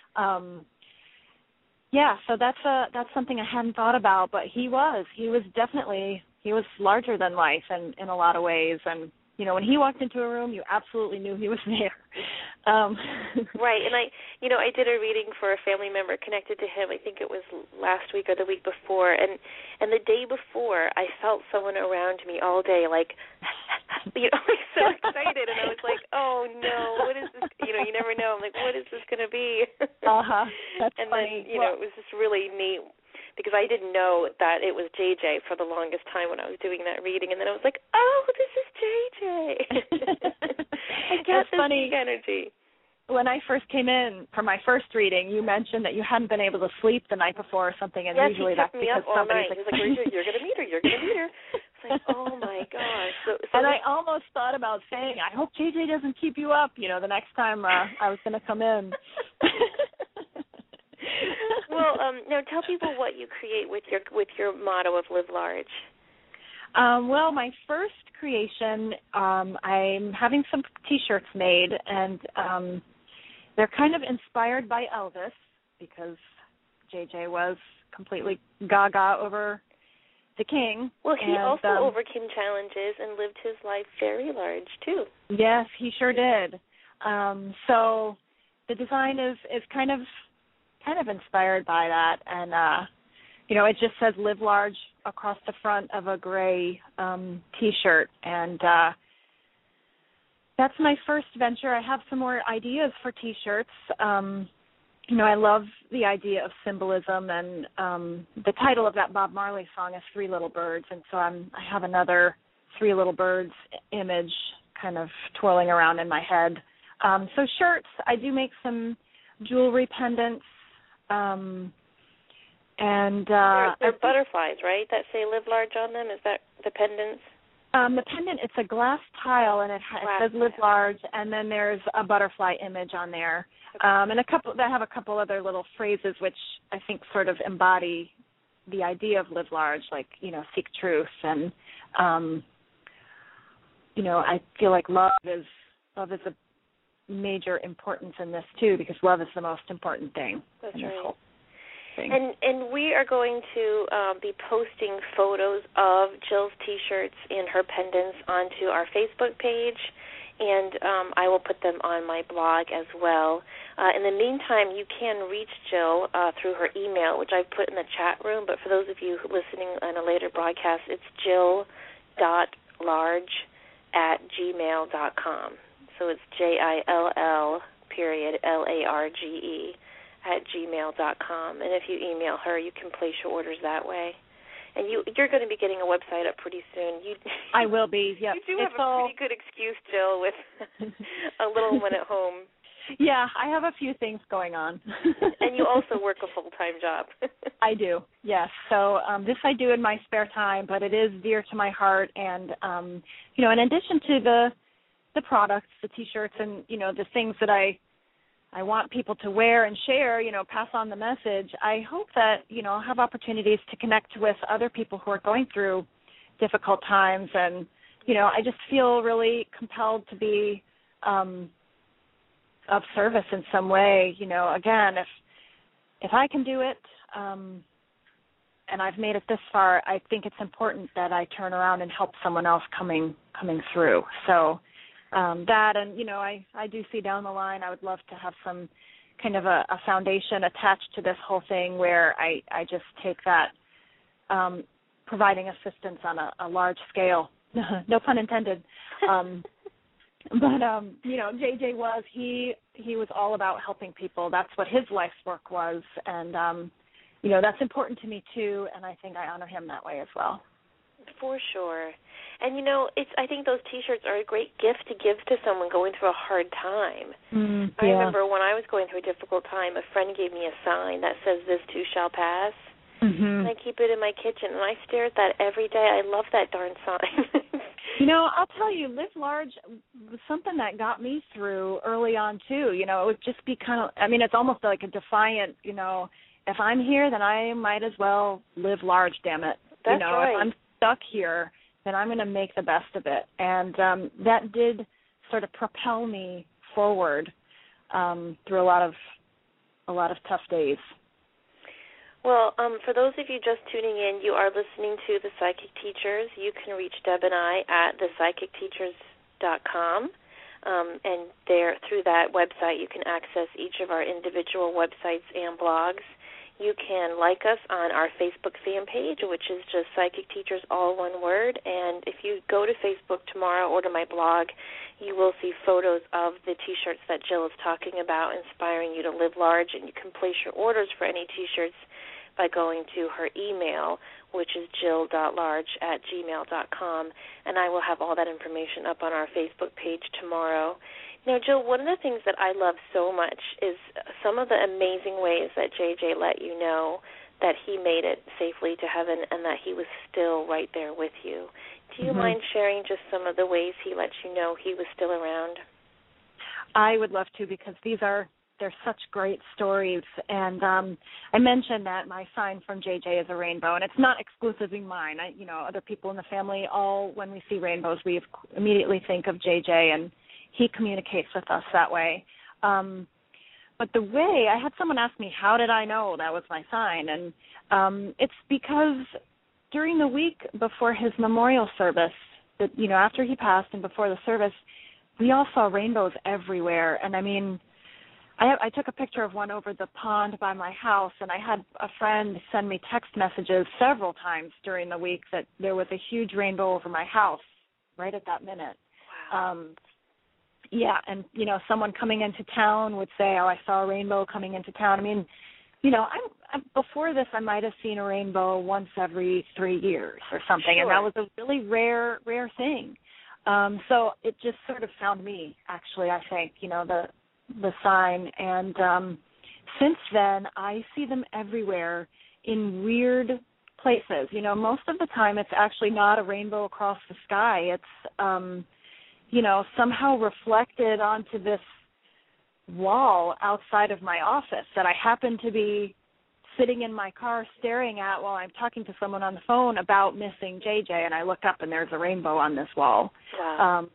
[SPEAKER 4] so that's something I hadn't thought about, but he was larger than life in a lot of ways. And, when he walked into a room, you absolutely knew he was there.
[SPEAKER 3] Right. And I did a reading for a family member connected to him. I think it was last week or the week before. And the day before, I felt someone around me all day, like, you know, like so excited, and I was like, oh no, what is this? You know, you never know. I'm like, what is this going to be?
[SPEAKER 4] That's
[SPEAKER 3] and
[SPEAKER 4] funny.
[SPEAKER 3] then, you know, it was just really neat because I didn't know that it was JJ for the longest time when I was doing that reading, and then I was like, oh, this is JJ. I get this
[SPEAKER 4] funny.
[SPEAKER 3] energy.
[SPEAKER 4] When I first came in for my first reading, you mentioned that you hadn't been able to sleep the night before or something, and
[SPEAKER 3] yes,
[SPEAKER 4] usually
[SPEAKER 3] he kept
[SPEAKER 4] that's
[SPEAKER 3] me
[SPEAKER 4] because
[SPEAKER 3] up all
[SPEAKER 4] somebody's
[SPEAKER 3] night. He was like, you're going to meet her. You're going to meet her. It's like, oh my gosh. So
[SPEAKER 4] and I almost thought about saying, I hope JJ doesn't keep you up, you know, the next time I was going to come in.
[SPEAKER 3] Well, now tell people what you create with your motto of Live Large.
[SPEAKER 4] Well, my first creation, I'm having some T-shirts made, and they're kind of inspired by Elvis because JJ was completely gaga over the king.
[SPEAKER 3] Well, he also overcame challenges and lived his life very large, too.
[SPEAKER 4] Yes, he sure did. So the design is kind of inspired by that, and you know, it just says "Live Large" across the front of a gray T-shirt, and that's my first venture. I have some more ideas for T-shirts. You know, I love the idea of symbolism, and the title of that Bob Marley song is "Three Little Birds," and so I have another Three Little Birds image kind of twirling around in my head. So shirts, I do make some jewelry pendants. And
[SPEAKER 3] they're butterflies, right? That say "Live Large" on them. Is that the pendants?
[SPEAKER 4] The pendant, it's a glass tile, and it says "Live Large," and then there's a butterfly image on there, okay. And I have a couple other little phrases which I think sort of embody the idea of live large, like, you know, seek truth, and you know, I feel like love is a major importance in this too, because love is the most important thing.
[SPEAKER 3] That's
[SPEAKER 4] in this
[SPEAKER 3] right.
[SPEAKER 4] whole thing.
[SPEAKER 3] And we are going to be posting photos of Jill's T-shirts and her pendants onto our Facebook page, and I will put them on my blog as well. In the meantime, you can reach Jill through her email, which I've put in the chat room, but for those of you listening on a later broadcast, it's jill.large@gmail.com. So it's JILL.LARGE@gmail.com. And if you email her, you can place your orders that way. And you're going to be getting a website up pretty soon.
[SPEAKER 4] I will be, yeah.
[SPEAKER 3] You do have a pretty good excuse, Jill, with a little one at home.
[SPEAKER 4] Yeah, I have a few things going on.
[SPEAKER 3] And you also work a full-time job.
[SPEAKER 4] I do, yes. So this I do in my spare time, but it is dear to my heart. And, you know, in addition to the products, the T-shirts, and, you know, the things that I want people to wear and share, you know, pass on the message, I hope that, you know, I'll have opportunities to connect with other people who are going through difficult times. And, you know, I just feel really compelled to be of service in some way. You know, again, if I can do it, and I've made it this far, I think it's important that I turn around and help someone else coming through. So that, and, you know, I do see down the line I would love to have some kind of a foundation attached to this whole thing where I just take that providing assistance on a large scale. No pun intended. But, you know, JJ he was all about helping people. That's what his life's work was. And, you know, that's important to me, too, and I think I honor him that way as well.
[SPEAKER 3] For sure. And, you know, I think those T-shirts are a great gift to give to someone going through a hard time.
[SPEAKER 4] Yeah.
[SPEAKER 3] I remember when I was going through a difficult time, a friend gave me a sign that says, "This too shall pass."
[SPEAKER 4] Mm-hmm.
[SPEAKER 3] And I keep it in my kitchen, and I stare at that every day. I love that darn sign.
[SPEAKER 4] You know, I'll tell you, Live Large was something that got me through early on, too. You know, it would just be kind of, I mean, it's almost like a defiant, you know, if I'm here, then I might as well live large, damn it.
[SPEAKER 3] That's
[SPEAKER 4] you know,
[SPEAKER 3] right.
[SPEAKER 4] If I'm stuck here, then I'm going to make the best of it. And that did sort of propel me forward through a lot of tough days.
[SPEAKER 3] Well, for those of you just tuning in, you are listening to The Psychic Teachers. You can reach Deb and I at thepsychicteachers.com, and there, through that website, you can access each of our individual websites and blogs. you can like us on our Facebook fan page, which is just Psychic Teachers, all one word. And if you go to Facebook tomorrow or to my blog, you will see photos of the T-shirts that Jill is talking about, inspiring you to live large. And you can place your orders for any T-shirts by going to her email, which is jill.large@gmail.com. And I will have all that information up on our Facebook page tomorrow. Now, Jill, one of the things that I love so much is some of the amazing ways that JJ let you know that he made it safely to heaven and that he was still right there with you. Do you mind sharing just some of the ways he let you know he was still around?
[SPEAKER 4] I would love to, because they're such great stories. And I mentioned that my sign from JJ is a rainbow, and it's not exclusively mine. Other people in the family, when we see rainbows, we immediately think of JJ, and he communicates with us that way. But the way, I had someone ask me, how did I know that was my sign? And it's because during the week before his memorial service, after he passed and before the service, we all saw rainbows everywhere. And, I took a picture of one over the pond by my house, and I had a friend send me text messages several times during the week that there was a huge rainbow over my house right at that minute.
[SPEAKER 3] Wow.
[SPEAKER 4] Yeah, and, someone coming into town would say, I saw a rainbow coming into town. Before this, I might have seen a rainbow once every 3 years or something,
[SPEAKER 3] Sure.
[SPEAKER 4] And that was a really rare thing. So it just sort of found me, actually, I think, the sign. And since then, I see them everywhere in weird places. Most of the time it's actually not a rainbow across the sky. It's somehow reflected onto this wall outside of my office that I happen to be sitting in my car staring at while I'm talking to someone on the phone about missing JJ, and I look up and there's a rainbow on this wall.
[SPEAKER 3] Wow.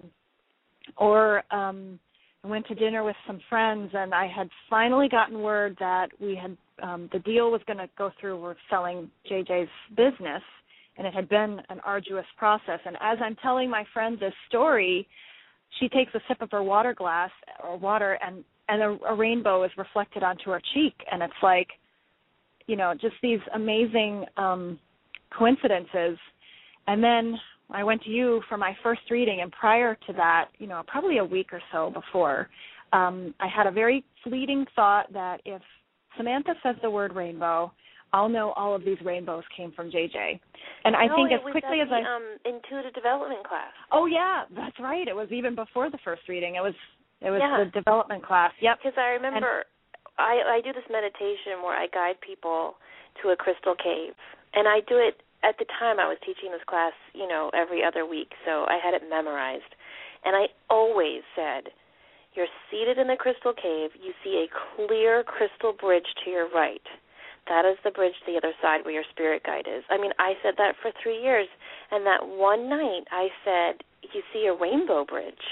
[SPEAKER 4] I went to dinner with some friends, and I had finally gotten word that we had the deal was going to go through. We're selling JJ's business, and it had been an arduous process. And as I'm telling my friend this story, she takes a sip of her water, and a rainbow is reflected onto her cheek. And it's like, just these amazing coincidences. And then I went to you for my first reading, and prior to that, probably a week or so before, I had a very fleeting thought that if Samantha says the word rainbow, I'll know all of these rainbows came from JJ. And I think as quickly as I
[SPEAKER 3] intuitive development class.
[SPEAKER 4] Oh yeah, that's right. It was even before the first reading. It was the development class. Yep.
[SPEAKER 3] Because I remember I do this meditation where I guide people to a crystal cave, and I do it at the time I was teaching this class, every other week, so I had it memorized. And I always said, you're seated in the crystal cave, you see a clear crystal bridge to your right. That is the bridge to the other side where your spirit guide is. I said that for 3 years, and that one night I said, you see a rainbow bridge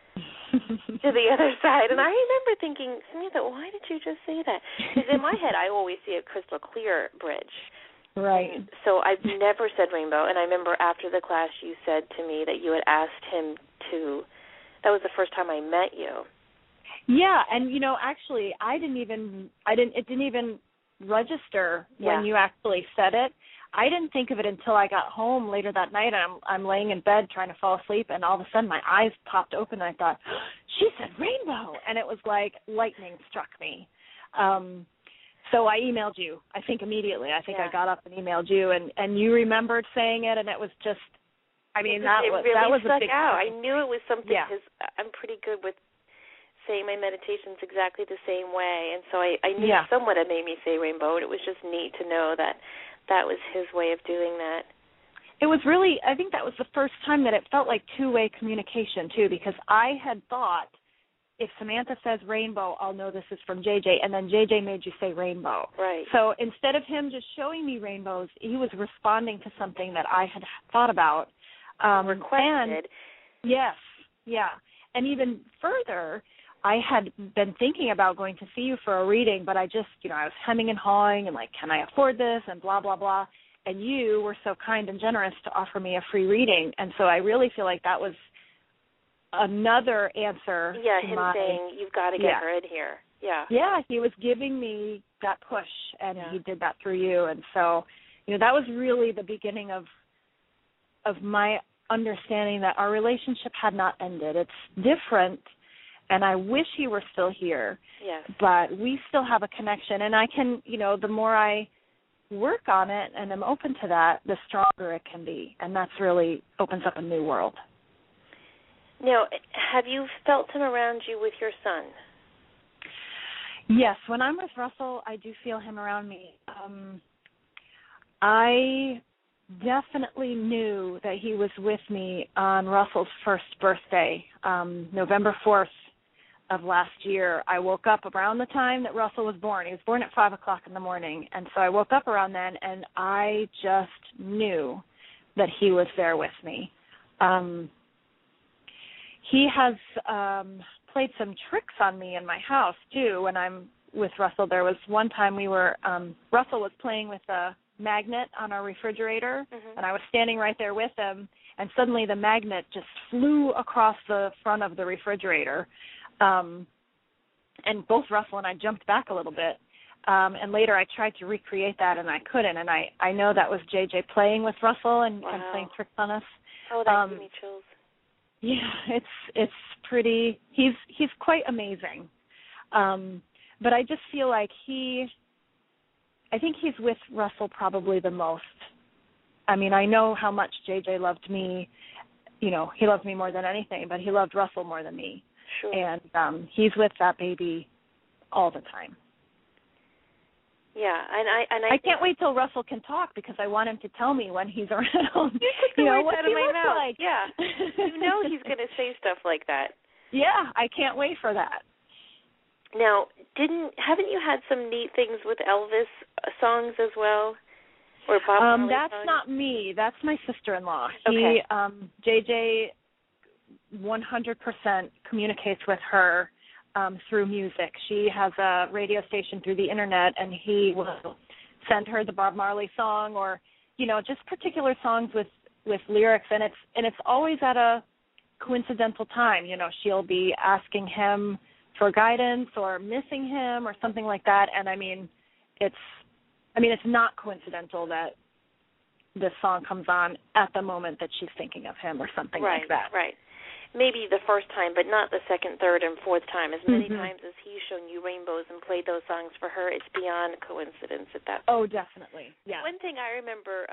[SPEAKER 3] to the other side. And I remember thinking, Samantha, why did you just say that? Because in my head, I always see a crystal clear bridge.
[SPEAKER 4] Right.
[SPEAKER 3] So I've never said rainbow, and I remember after the class you said to me that you had asked him that was the first time I met you.
[SPEAKER 4] Yeah, and actually it didn't even register when you actually said it. I didn't think of it until I got home later that night, and I'm laying in bed trying to fall asleep, and all of a sudden my eyes popped open, and I thought, she said rainbow, and it was like lightning struck me. So I emailed you, I think immediately. I think I got up and emailed you, and you remembered saying it, and it was just, that was a big
[SPEAKER 3] out. I knew it was something because
[SPEAKER 4] Yeah.
[SPEAKER 3] I'm pretty good with saying my meditations exactly the same way, and so I knew somewhat it made me say rainbow, and it was just neat to know that was his way of doing that.
[SPEAKER 4] It was really, I think that was the first time that it felt like two-way communication, too, because I had thought, if Samantha says rainbow, I'll know this is from JJ, and then JJ made you say rainbow.
[SPEAKER 3] Right.
[SPEAKER 4] So instead of him just showing me rainbows, he was responding to something that I had thought about.
[SPEAKER 3] Requested.
[SPEAKER 4] Yes, yeah. And even further, I had been thinking about going to see you for a reading, but I just, I was hemming and hawing and like, can I afford this and blah, blah, blah. And you were so kind and generous to offer me a free reading. And so I really feel like that was another answer.
[SPEAKER 3] Yeah,
[SPEAKER 4] to
[SPEAKER 3] him saying, you've got to get her in here.
[SPEAKER 4] Yeah, he was giving me that push, and he did that through you. And so, that was really the beginning of my understanding that our relationship had not ended. It's different, and I wish he were still here.
[SPEAKER 3] Yes.
[SPEAKER 4] But we still have a connection, and I can, the more I work on it and am open to that, the stronger it can be, and that's really opens up a new world.
[SPEAKER 3] Now, have you felt him around you with your son?
[SPEAKER 4] Yes, when I'm with Russell, I do feel him around me. I definitely knew that he was with me on Russell's first birthday, November 4th of last year. I woke up around the time that Russell was born. He was born at 5 o'clock in the morning, and so I woke up around then, and I just knew that he was there with me. He has played some tricks on me in my house, too, when I'm with Russell. There was one time Russell was playing with a magnet on our refrigerator, and I was standing right there with him, and suddenly the magnet just flew across the front of the refrigerator, and both Russell and I jumped back a little bit, and later I tried to recreate that, and I couldn't, and I know that was JJ playing with Russell and playing tricks on us.
[SPEAKER 3] Oh, that gave me chills.
[SPEAKER 4] Yeah, it's pretty. He's quite amazing, but I just feel like I think he's with Russell probably the most. I mean, I know how much JJ loved me. He loved me more than anything, but he loved Russell more than me.
[SPEAKER 3] Sure.
[SPEAKER 4] And he's with that baby all the time.
[SPEAKER 3] Yeah, and I
[SPEAKER 4] can't wait till Russell can talk because I want him to tell me when he's around.
[SPEAKER 3] You took the words
[SPEAKER 4] what
[SPEAKER 3] out of my mouth.
[SPEAKER 4] Like.
[SPEAKER 3] Yeah, he's going to say stuff like that.
[SPEAKER 4] Yeah, I can't wait for that.
[SPEAKER 3] Now, haven't you had some neat things with Elvis songs as well, or Bob Marley
[SPEAKER 4] that's
[SPEAKER 3] songs?
[SPEAKER 4] not me. That's my sister-in-law.
[SPEAKER 3] Okay.
[SPEAKER 4] JJ 100% communicates with her through music. She has a radio station through the internet, and he will send her the Bob Marley song, or just particular songs with lyrics, and it's always at a coincidental time. She'll be asking him for guidance or missing him or something like that, and it's not coincidental that this song comes on at the moment that she's thinking of him or something like that.
[SPEAKER 3] Right. Maybe the first time, but not the second, third, and fourth time. As many times as he's shown you rainbows and played those songs for her, it's beyond coincidence at that point.
[SPEAKER 4] Oh, definitely. Yeah.
[SPEAKER 3] One thing I remember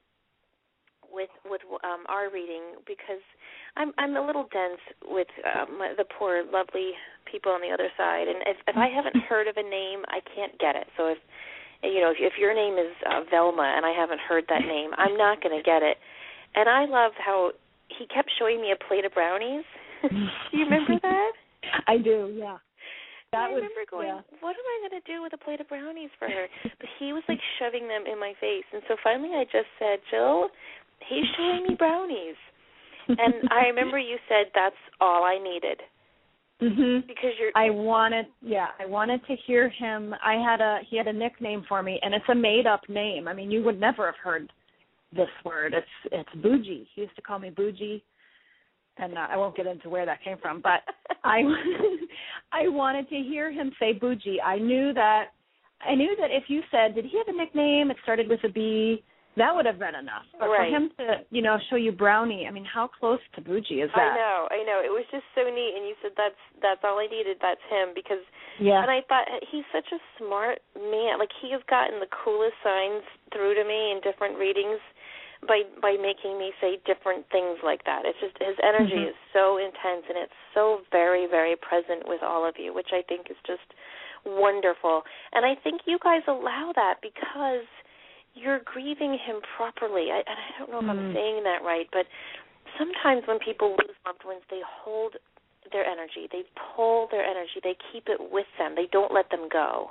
[SPEAKER 3] with our reading, because I'm a little dense with the poor, lovely people on the other side, and if I haven't heard of a name, I can't get it. So if your name is Velma and I haven't heard that name, I'm not going to get it. And I love how he kept showing me a plate of brownies. Do you remember that?
[SPEAKER 4] I do, yeah.
[SPEAKER 3] I remember going, what am I going to do with a plate of brownies for her? But he was like shoving them in my face. And so finally I just said, Jill, he's showing me brownies. And I remember you said that's all I needed. Because I
[SPEAKER 4] wanted to hear him. He had a nickname for me, and it's a made-up name. I mean, you would never have heard this word. It's Bougie. He used to call me Bougie, and I won't get into where that came from, but I wanted to hear him say Bougie. I knew that if you said, did he have a nickname? It started with a B. That would have been enough. But for him to, show you Brownie, I mean, how close to Bougie is that?
[SPEAKER 3] I know. It was just so neat, and you said that's all I needed. That's him, because.
[SPEAKER 4] Yeah.
[SPEAKER 3] And I thought he's such a smart man. Like, he has gotten the coolest signs through to me in different readings by making me say different things like that. It's just his energy is so intense, and it's so very, very present with all of you, which I think is just wonderful. And I think you guys allow that because you're grieving him properly. I don't know if I'm saying that right, but sometimes when people lose loved ones, they hold their energy. They pull their energy. They keep it with them. They don't let them go.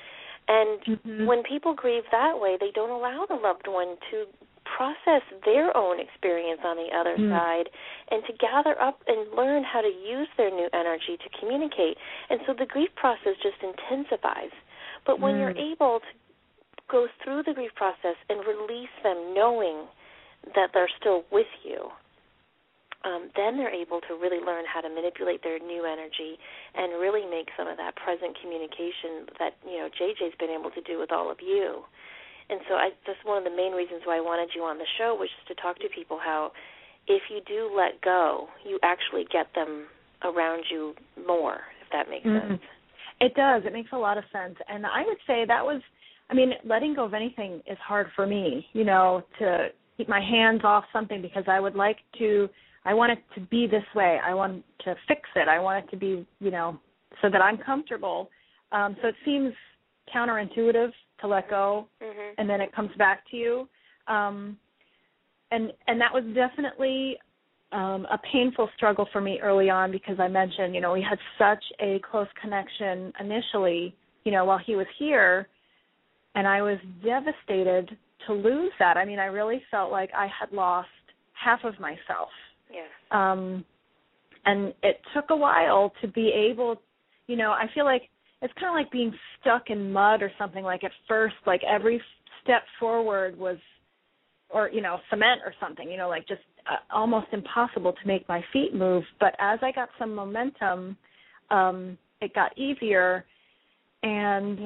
[SPEAKER 3] And when people grieve that way, they don't allow the loved one to process their own experience on the other side and to gather up and learn how to use their new energy to communicate. And so the grief process just intensifies. But when you're able to go through the grief process and release them knowing that they're still with you, then they're able to really learn how to manipulate their new energy and really make some of that present communication that, JJ's been able to do with all of you. And so that's one of the main reasons why I wanted you on the show, was just to talk to people how if you do let go, you actually get them around you more, if that makes sense.
[SPEAKER 4] It does. It makes a lot of sense. And I would say letting go of anything is hard for me, to keep my hands off something, because I want it to be this way. I want to fix it. I want it to be, so that I'm comfortable. So it seems counterintuitive to let go, and then it comes back to you. And that was definitely a painful struggle for me early on, because I mentioned, we had such a close connection initially, while he was here, and I was devastated to lose that. I mean, I really felt like I had lost half of myself.
[SPEAKER 3] Yes.
[SPEAKER 4] And it took a while to be able, I feel like it's kind of like being stuck in mud or something. Like at first, like every step forward was, or, cement or something, like just almost impossible to make my feet move. But as I got some momentum, it got easier. And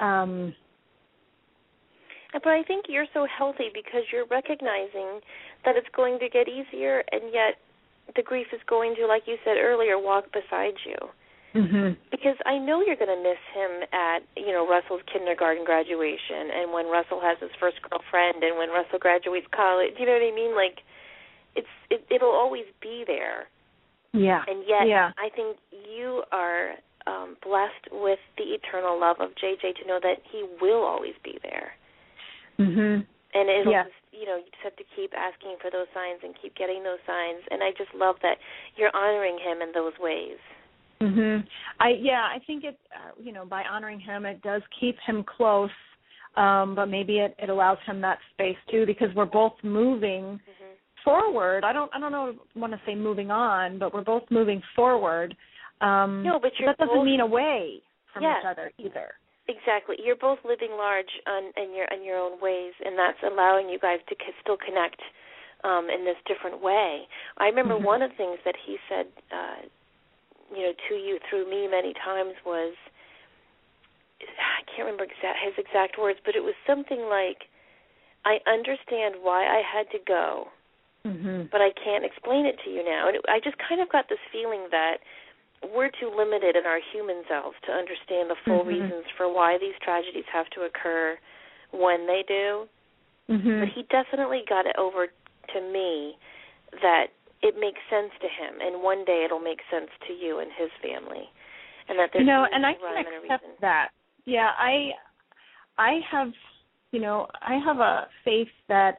[SPEAKER 3] but I think you're so healthy because you're recognizing that it's going to get easier, and yet the grief is going to, like you said earlier, walk beside you. Because I know you're going to miss him at, Russell's kindergarten graduation, and when Russell has his first girlfriend, and when Russell graduates college. You know what I mean? Like, it'll always be there.
[SPEAKER 4] Yeah.
[SPEAKER 3] And yet, I think you are blessed with the eternal love of JJ to know that he will always be there. And it'll just, you just have to keep asking for those signs and keep getting those signs. And I just love that you're honoring him in those ways.
[SPEAKER 4] I think it, by honoring him, it does keep him close, but maybe it allows him that space too, because we're both moving forward. I don't want to say moving on, but we're both moving forward.
[SPEAKER 3] No, but
[SPEAKER 4] that doesn't mean away from each other either.
[SPEAKER 3] Exactly. You're both living large in your own ways, and that's allowing you guys to still connect in this different way. I remember one of the things that he said, to you through me many times was, I can't remember his exact words, but it was something like, I understand why I had to go, but I can't explain it to you now. And I just kind of got this feeling that we're too limited in our human selves to understand the full reasons for why these tragedies have to occur when they do. But he definitely got it over to me that it makes sense to him, and one day it'll make sense to you and his family, and that there's
[SPEAKER 4] and I can accept that. Yeah, I have a faith that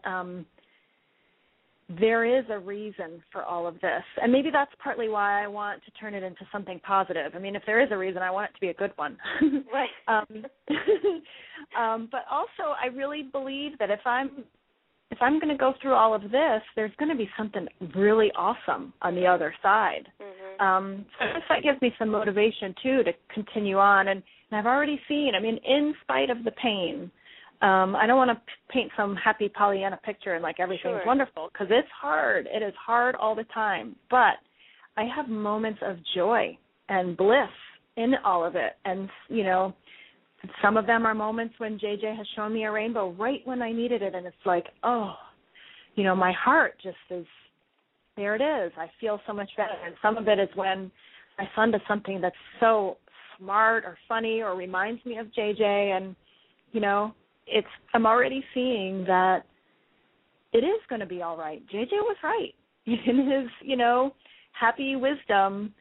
[SPEAKER 4] there is a reason for all of this. And maybe that's partly why I want to turn it into something positive. I mean, if there is a reason, I want it to be a good one.
[SPEAKER 3] Right.
[SPEAKER 4] But also, I really believe that if I'm going to go through all of this, there's going to be something really awesome on the other side. So that gives me some motivation, too, to continue on. And I've already seen, in spite of the pain, I don't want to paint some happy Pollyanna picture and like everything's wonderful, because it's hard. It is hard all the time. But I have moments of joy and bliss in all of it. And, some of them are moments when JJ has shown me a rainbow right when I needed it. And it's like, my heart just is, there it is. I feel so much better. And some of it is when my son does something that's so smart or funny or reminds me of JJ. And, I'm already seeing that it is going to be all right. JJ was right in his, happy wisdom.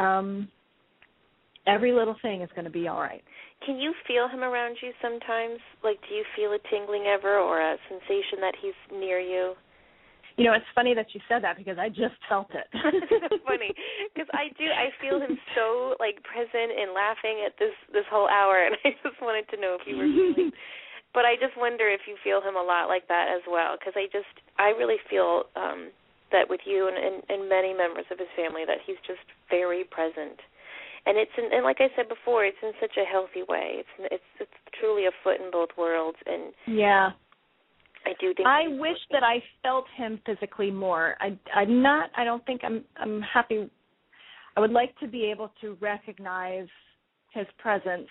[SPEAKER 4] Every little thing is going to be all right.
[SPEAKER 3] Can you feel him around you sometimes? Like, do you feel a tingling ever or a sensation that he's near you?
[SPEAKER 4] It's funny that you said that because I just felt it.
[SPEAKER 3] It's funny because I feel him so present and laughing at this whole hour, and I just wanted to know if you were feeling. But I just wonder if you feel him a lot like that as well, because I really feel that with you and many members of his family that he's just very present, and and like I said before, it's in such a healthy way. It's truly a foot in both worlds, and I do think
[SPEAKER 4] I wish that I felt him physically more. I don't think I'm happy. I would like to be able to recognize his presence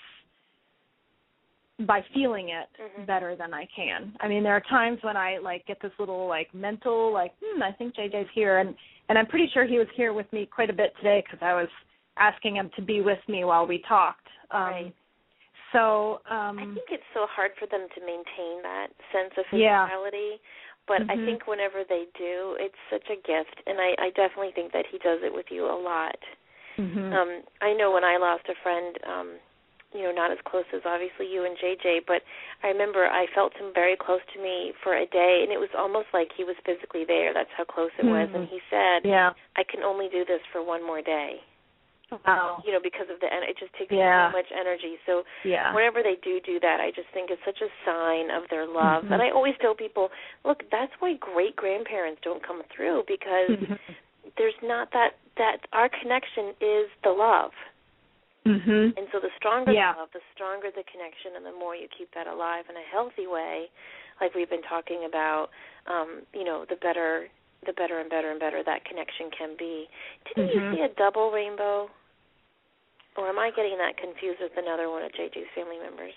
[SPEAKER 4] by feeling it better than I can. I mean, there are times when I get this little mental I think JJ's here, and I'm pretty sure he was here with me quite a bit today because I was asking him to be with me while we talked.
[SPEAKER 3] Right.
[SPEAKER 4] So
[SPEAKER 3] I think it's so hard for them to maintain that sense of physicality, but I think whenever they do, it's such a gift, and I definitely think that he does it with you a lot. I know when I lost a friend, not as close as obviously you and JJ, but I remember I felt him very close to me for a day, and it was almost like he was physically there. That's how close it was, and he said, I can only do this for one more day.
[SPEAKER 4] Wow.
[SPEAKER 3] Because of it just takes so much energy. So whenever they do that, I just think it's such a sign of their love. And I always tell people, look, that's why great-grandparents don't come through, because there's not that our connection is the love. And so the stronger the love, the stronger the connection, and the more you keep that alive in a healthy way, like we've been talking about, the better and better and better that connection can be. Didn't you see a double rainbow? Or am I getting that confused with another one of JJ's family members?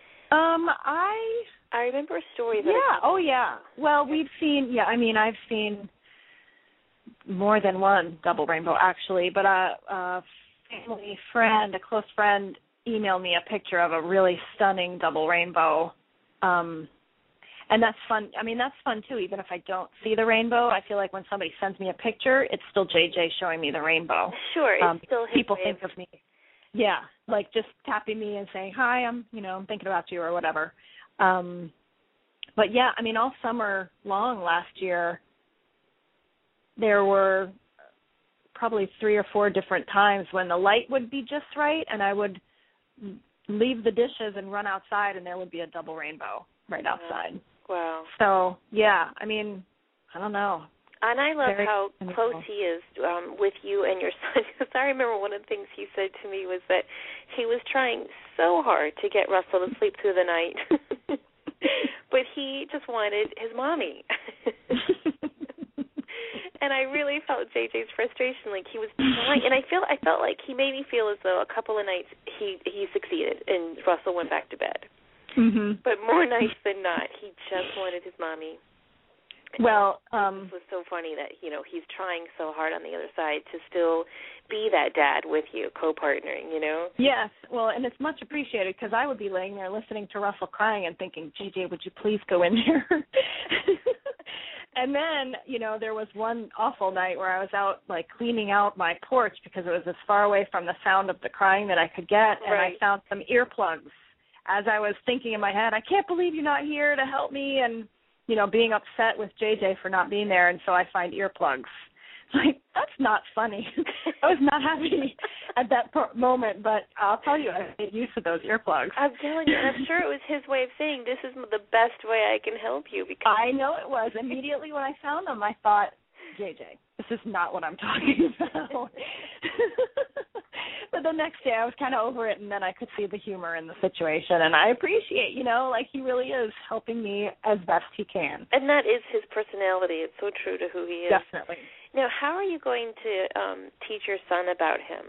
[SPEAKER 3] I remember a story that
[SPEAKER 4] Well, we've seen, I've seen more than one double rainbow, actually, but a family friend, a close friend, emailed me a picture of a really stunning double rainbow. And that's fun. I mean, that's fun, too. Even if I don't see the rainbow, I feel like when somebody sends me a picture, it's still JJ showing me the rainbow.
[SPEAKER 3] Sure, it's still his
[SPEAKER 4] people
[SPEAKER 3] way
[SPEAKER 4] think of me. Yeah, just tapping me and saying, hi, I'm thinking about you or whatever. But, all summer long last year, there were probably 3 or 4 different times when the light would be just right, and I would leave the dishes and run outside, and there would be a double rainbow right outside.
[SPEAKER 3] Wow.
[SPEAKER 4] So, I don't know.
[SPEAKER 3] And I love
[SPEAKER 4] Very
[SPEAKER 3] how
[SPEAKER 4] wonderful.
[SPEAKER 3] close he is with you and your son. Because I remember one of the things he said to me was that he was trying so hard to get Russell to sleep through the night. But he just wanted his mommy. And I really felt JJ's frustration. Like he was trying. And I felt like he made me feel as though a couple of nights he succeeded and Russell went back to bed. But more nights than not, he just wanted his mommy.
[SPEAKER 4] Well,
[SPEAKER 3] it was so funny that, he's trying so hard on the other side to still be that dad with you, co-partnering,
[SPEAKER 4] Yes, well, and it's much appreciated because I would be laying there listening to Russell crying and thinking, JJ, would you please go in there? And then, there was one awful night where I was out, cleaning out my porch because it was as far away from the sound of the crying that I could get, and I found some earplugs. As I was thinking in my head, I can't believe you're not here to help me, and being upset with JJ for not being there, and so I find earplugs. That's not funny. I was not happy at that moment, but I'll tell you, I made use of those earplugs.
[SPEAKER 3] I'm telling you, I'm sure it was his way of saying, this is the best way I can help you. Because
[SPEAKER 4] I know it was. Immediately when I found them, I thought, JJ, this is not what I'm talking about. But the next day I was kind of over it, and then I could see the humor in the situation, and I appreciate, he really is helping me as best he can.
[SPEAKER 3] And that is his personality. It's so true to who he is.
[SPEAKER 4] Definitely.
[SPEAKER 3] Now, how are you going to teach your son about him?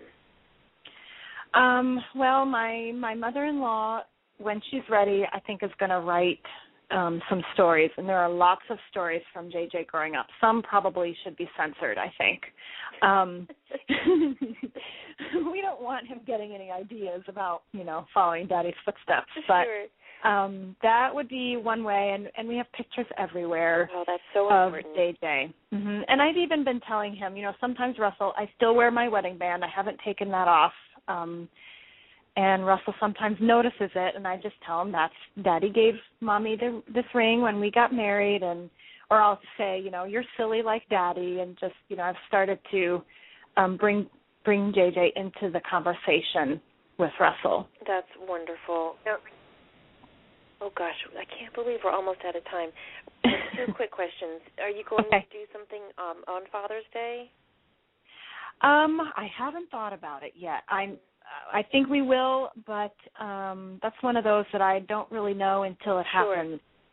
[SPEAKER 4] Well, my mother-in-law, when she's ready, I think is going to write some stories, and there are lots of stories from JJ growing up. Some probably should be censored, I think. We don't want him getting any ideas about, following Daddy's footsteps. But that would be one way, and we have pictures everywhere.
[SPEAKER 3] Oh, that's so
[SPEAKER 4] of
[SPEAKER 3] important.
[SPEAKER 4] JJ. And I've even been telling him, sometimes, Russell, I still wear my wedding band. I haven't taken that off. And Russell sometimes notices it, and I just tell him that's Daddy gave Mommy this ring when we got married, or I'll say, you're silly like Daddy, and just, I've started to bring JJ into the conversation with Russell.
[SPEAKER 3] That's wonderful. Oh, gosh, I can't believe we're almost out of time. 2 quick questions. Are you going to do something on Father's Day?
[SPEAKER 4] I haven't thought about it yet. I think we will, but that's one of those that I don't really know until it happens.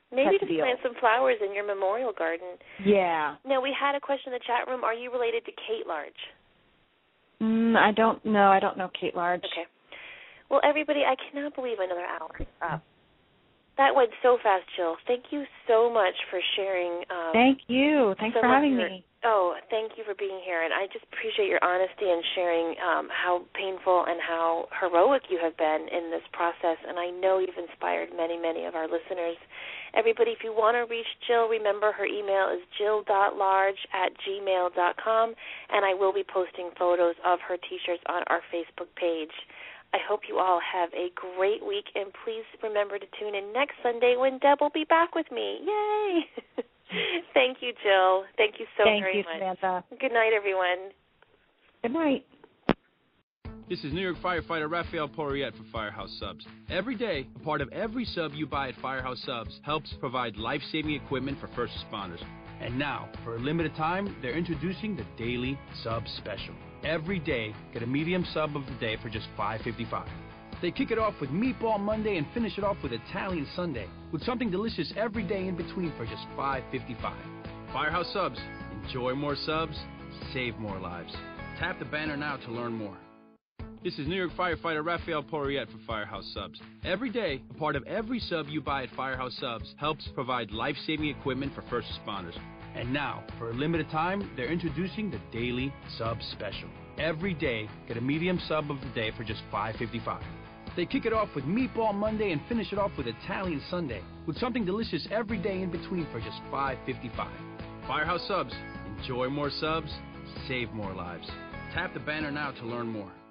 [SPEAKER 3] Maybe
[SPEAKER 4] type
[SPEAKER 3] just
[SPEAKER 4] deal.
[SPEAKER 3] plant some flowers in your memorial garden.
[SPEAKER 4] Yeah.
[SPEAKER 3] Now, we had a question in the chat room. Are you related to Kate Large?
[SPEAKER 4] I don't know. I don't know Kate Large.
[SPEAKER 3] Okay. Well, everybody, I cannot believe another hour is up. That went so fast, Jill. Thank you so much for sharing.
[SPEAKER 4] Thank you. Thanks for having me.
[SPEAKER 3] Oh, thank you for being here. And I just appreciate your honesty and sharing how painful and how heroic you have been in this process. And I know you've inspired many, many of our listeners. Everybody, if you want to reach Jill, remember her email is jill.large@gmail.com. And I will be posting photos of her T-shirts on our Facebook page. I hope you all have a great week, and please remember to tune in next Sunday when Deb will be back with me. Yay! Thank you, Jill. Thank you so very much.
[SPEAKER 4] Thank you, Samantha.
[SPEAKER 3] Good night, everyone.
[SPEAKER 4] Good night.
[SPEAKER 1] This is New York firefighter Raphael Porriette for Firehouse Subs. Every day, a part of every sub you buy at Firehouse Subs helps provide life-saving equipment for first responders. And now, for a limited time, they're introducing the Daily Sub Special. Every day, get a medium sub of the day for just $5.55. They kick it off with Meatball Monday and finish it off with Italian Sunday, with something delicious every day in between for just $5.55. Firehouse Subs. Enjoy more subs, save more lives. Tap the banner now to learn more. This is New York firefighter Raphael Porriette for Firehouse Subs. Every day, a part of every sub you buy at Firehouse Subs helps provide life-saving equipment for first responders. And now, for a limited time, they're introducing the Daily Sub Special. Every day, get a medium sub of the day for just $5.55. They kick it off with Meatball Monday and finish it off with Italian Sunday, with something delicious every day in between for just $5.55. Firehouse Subs. Enjoy more subs, save more lives. Tap the banner now to learn more.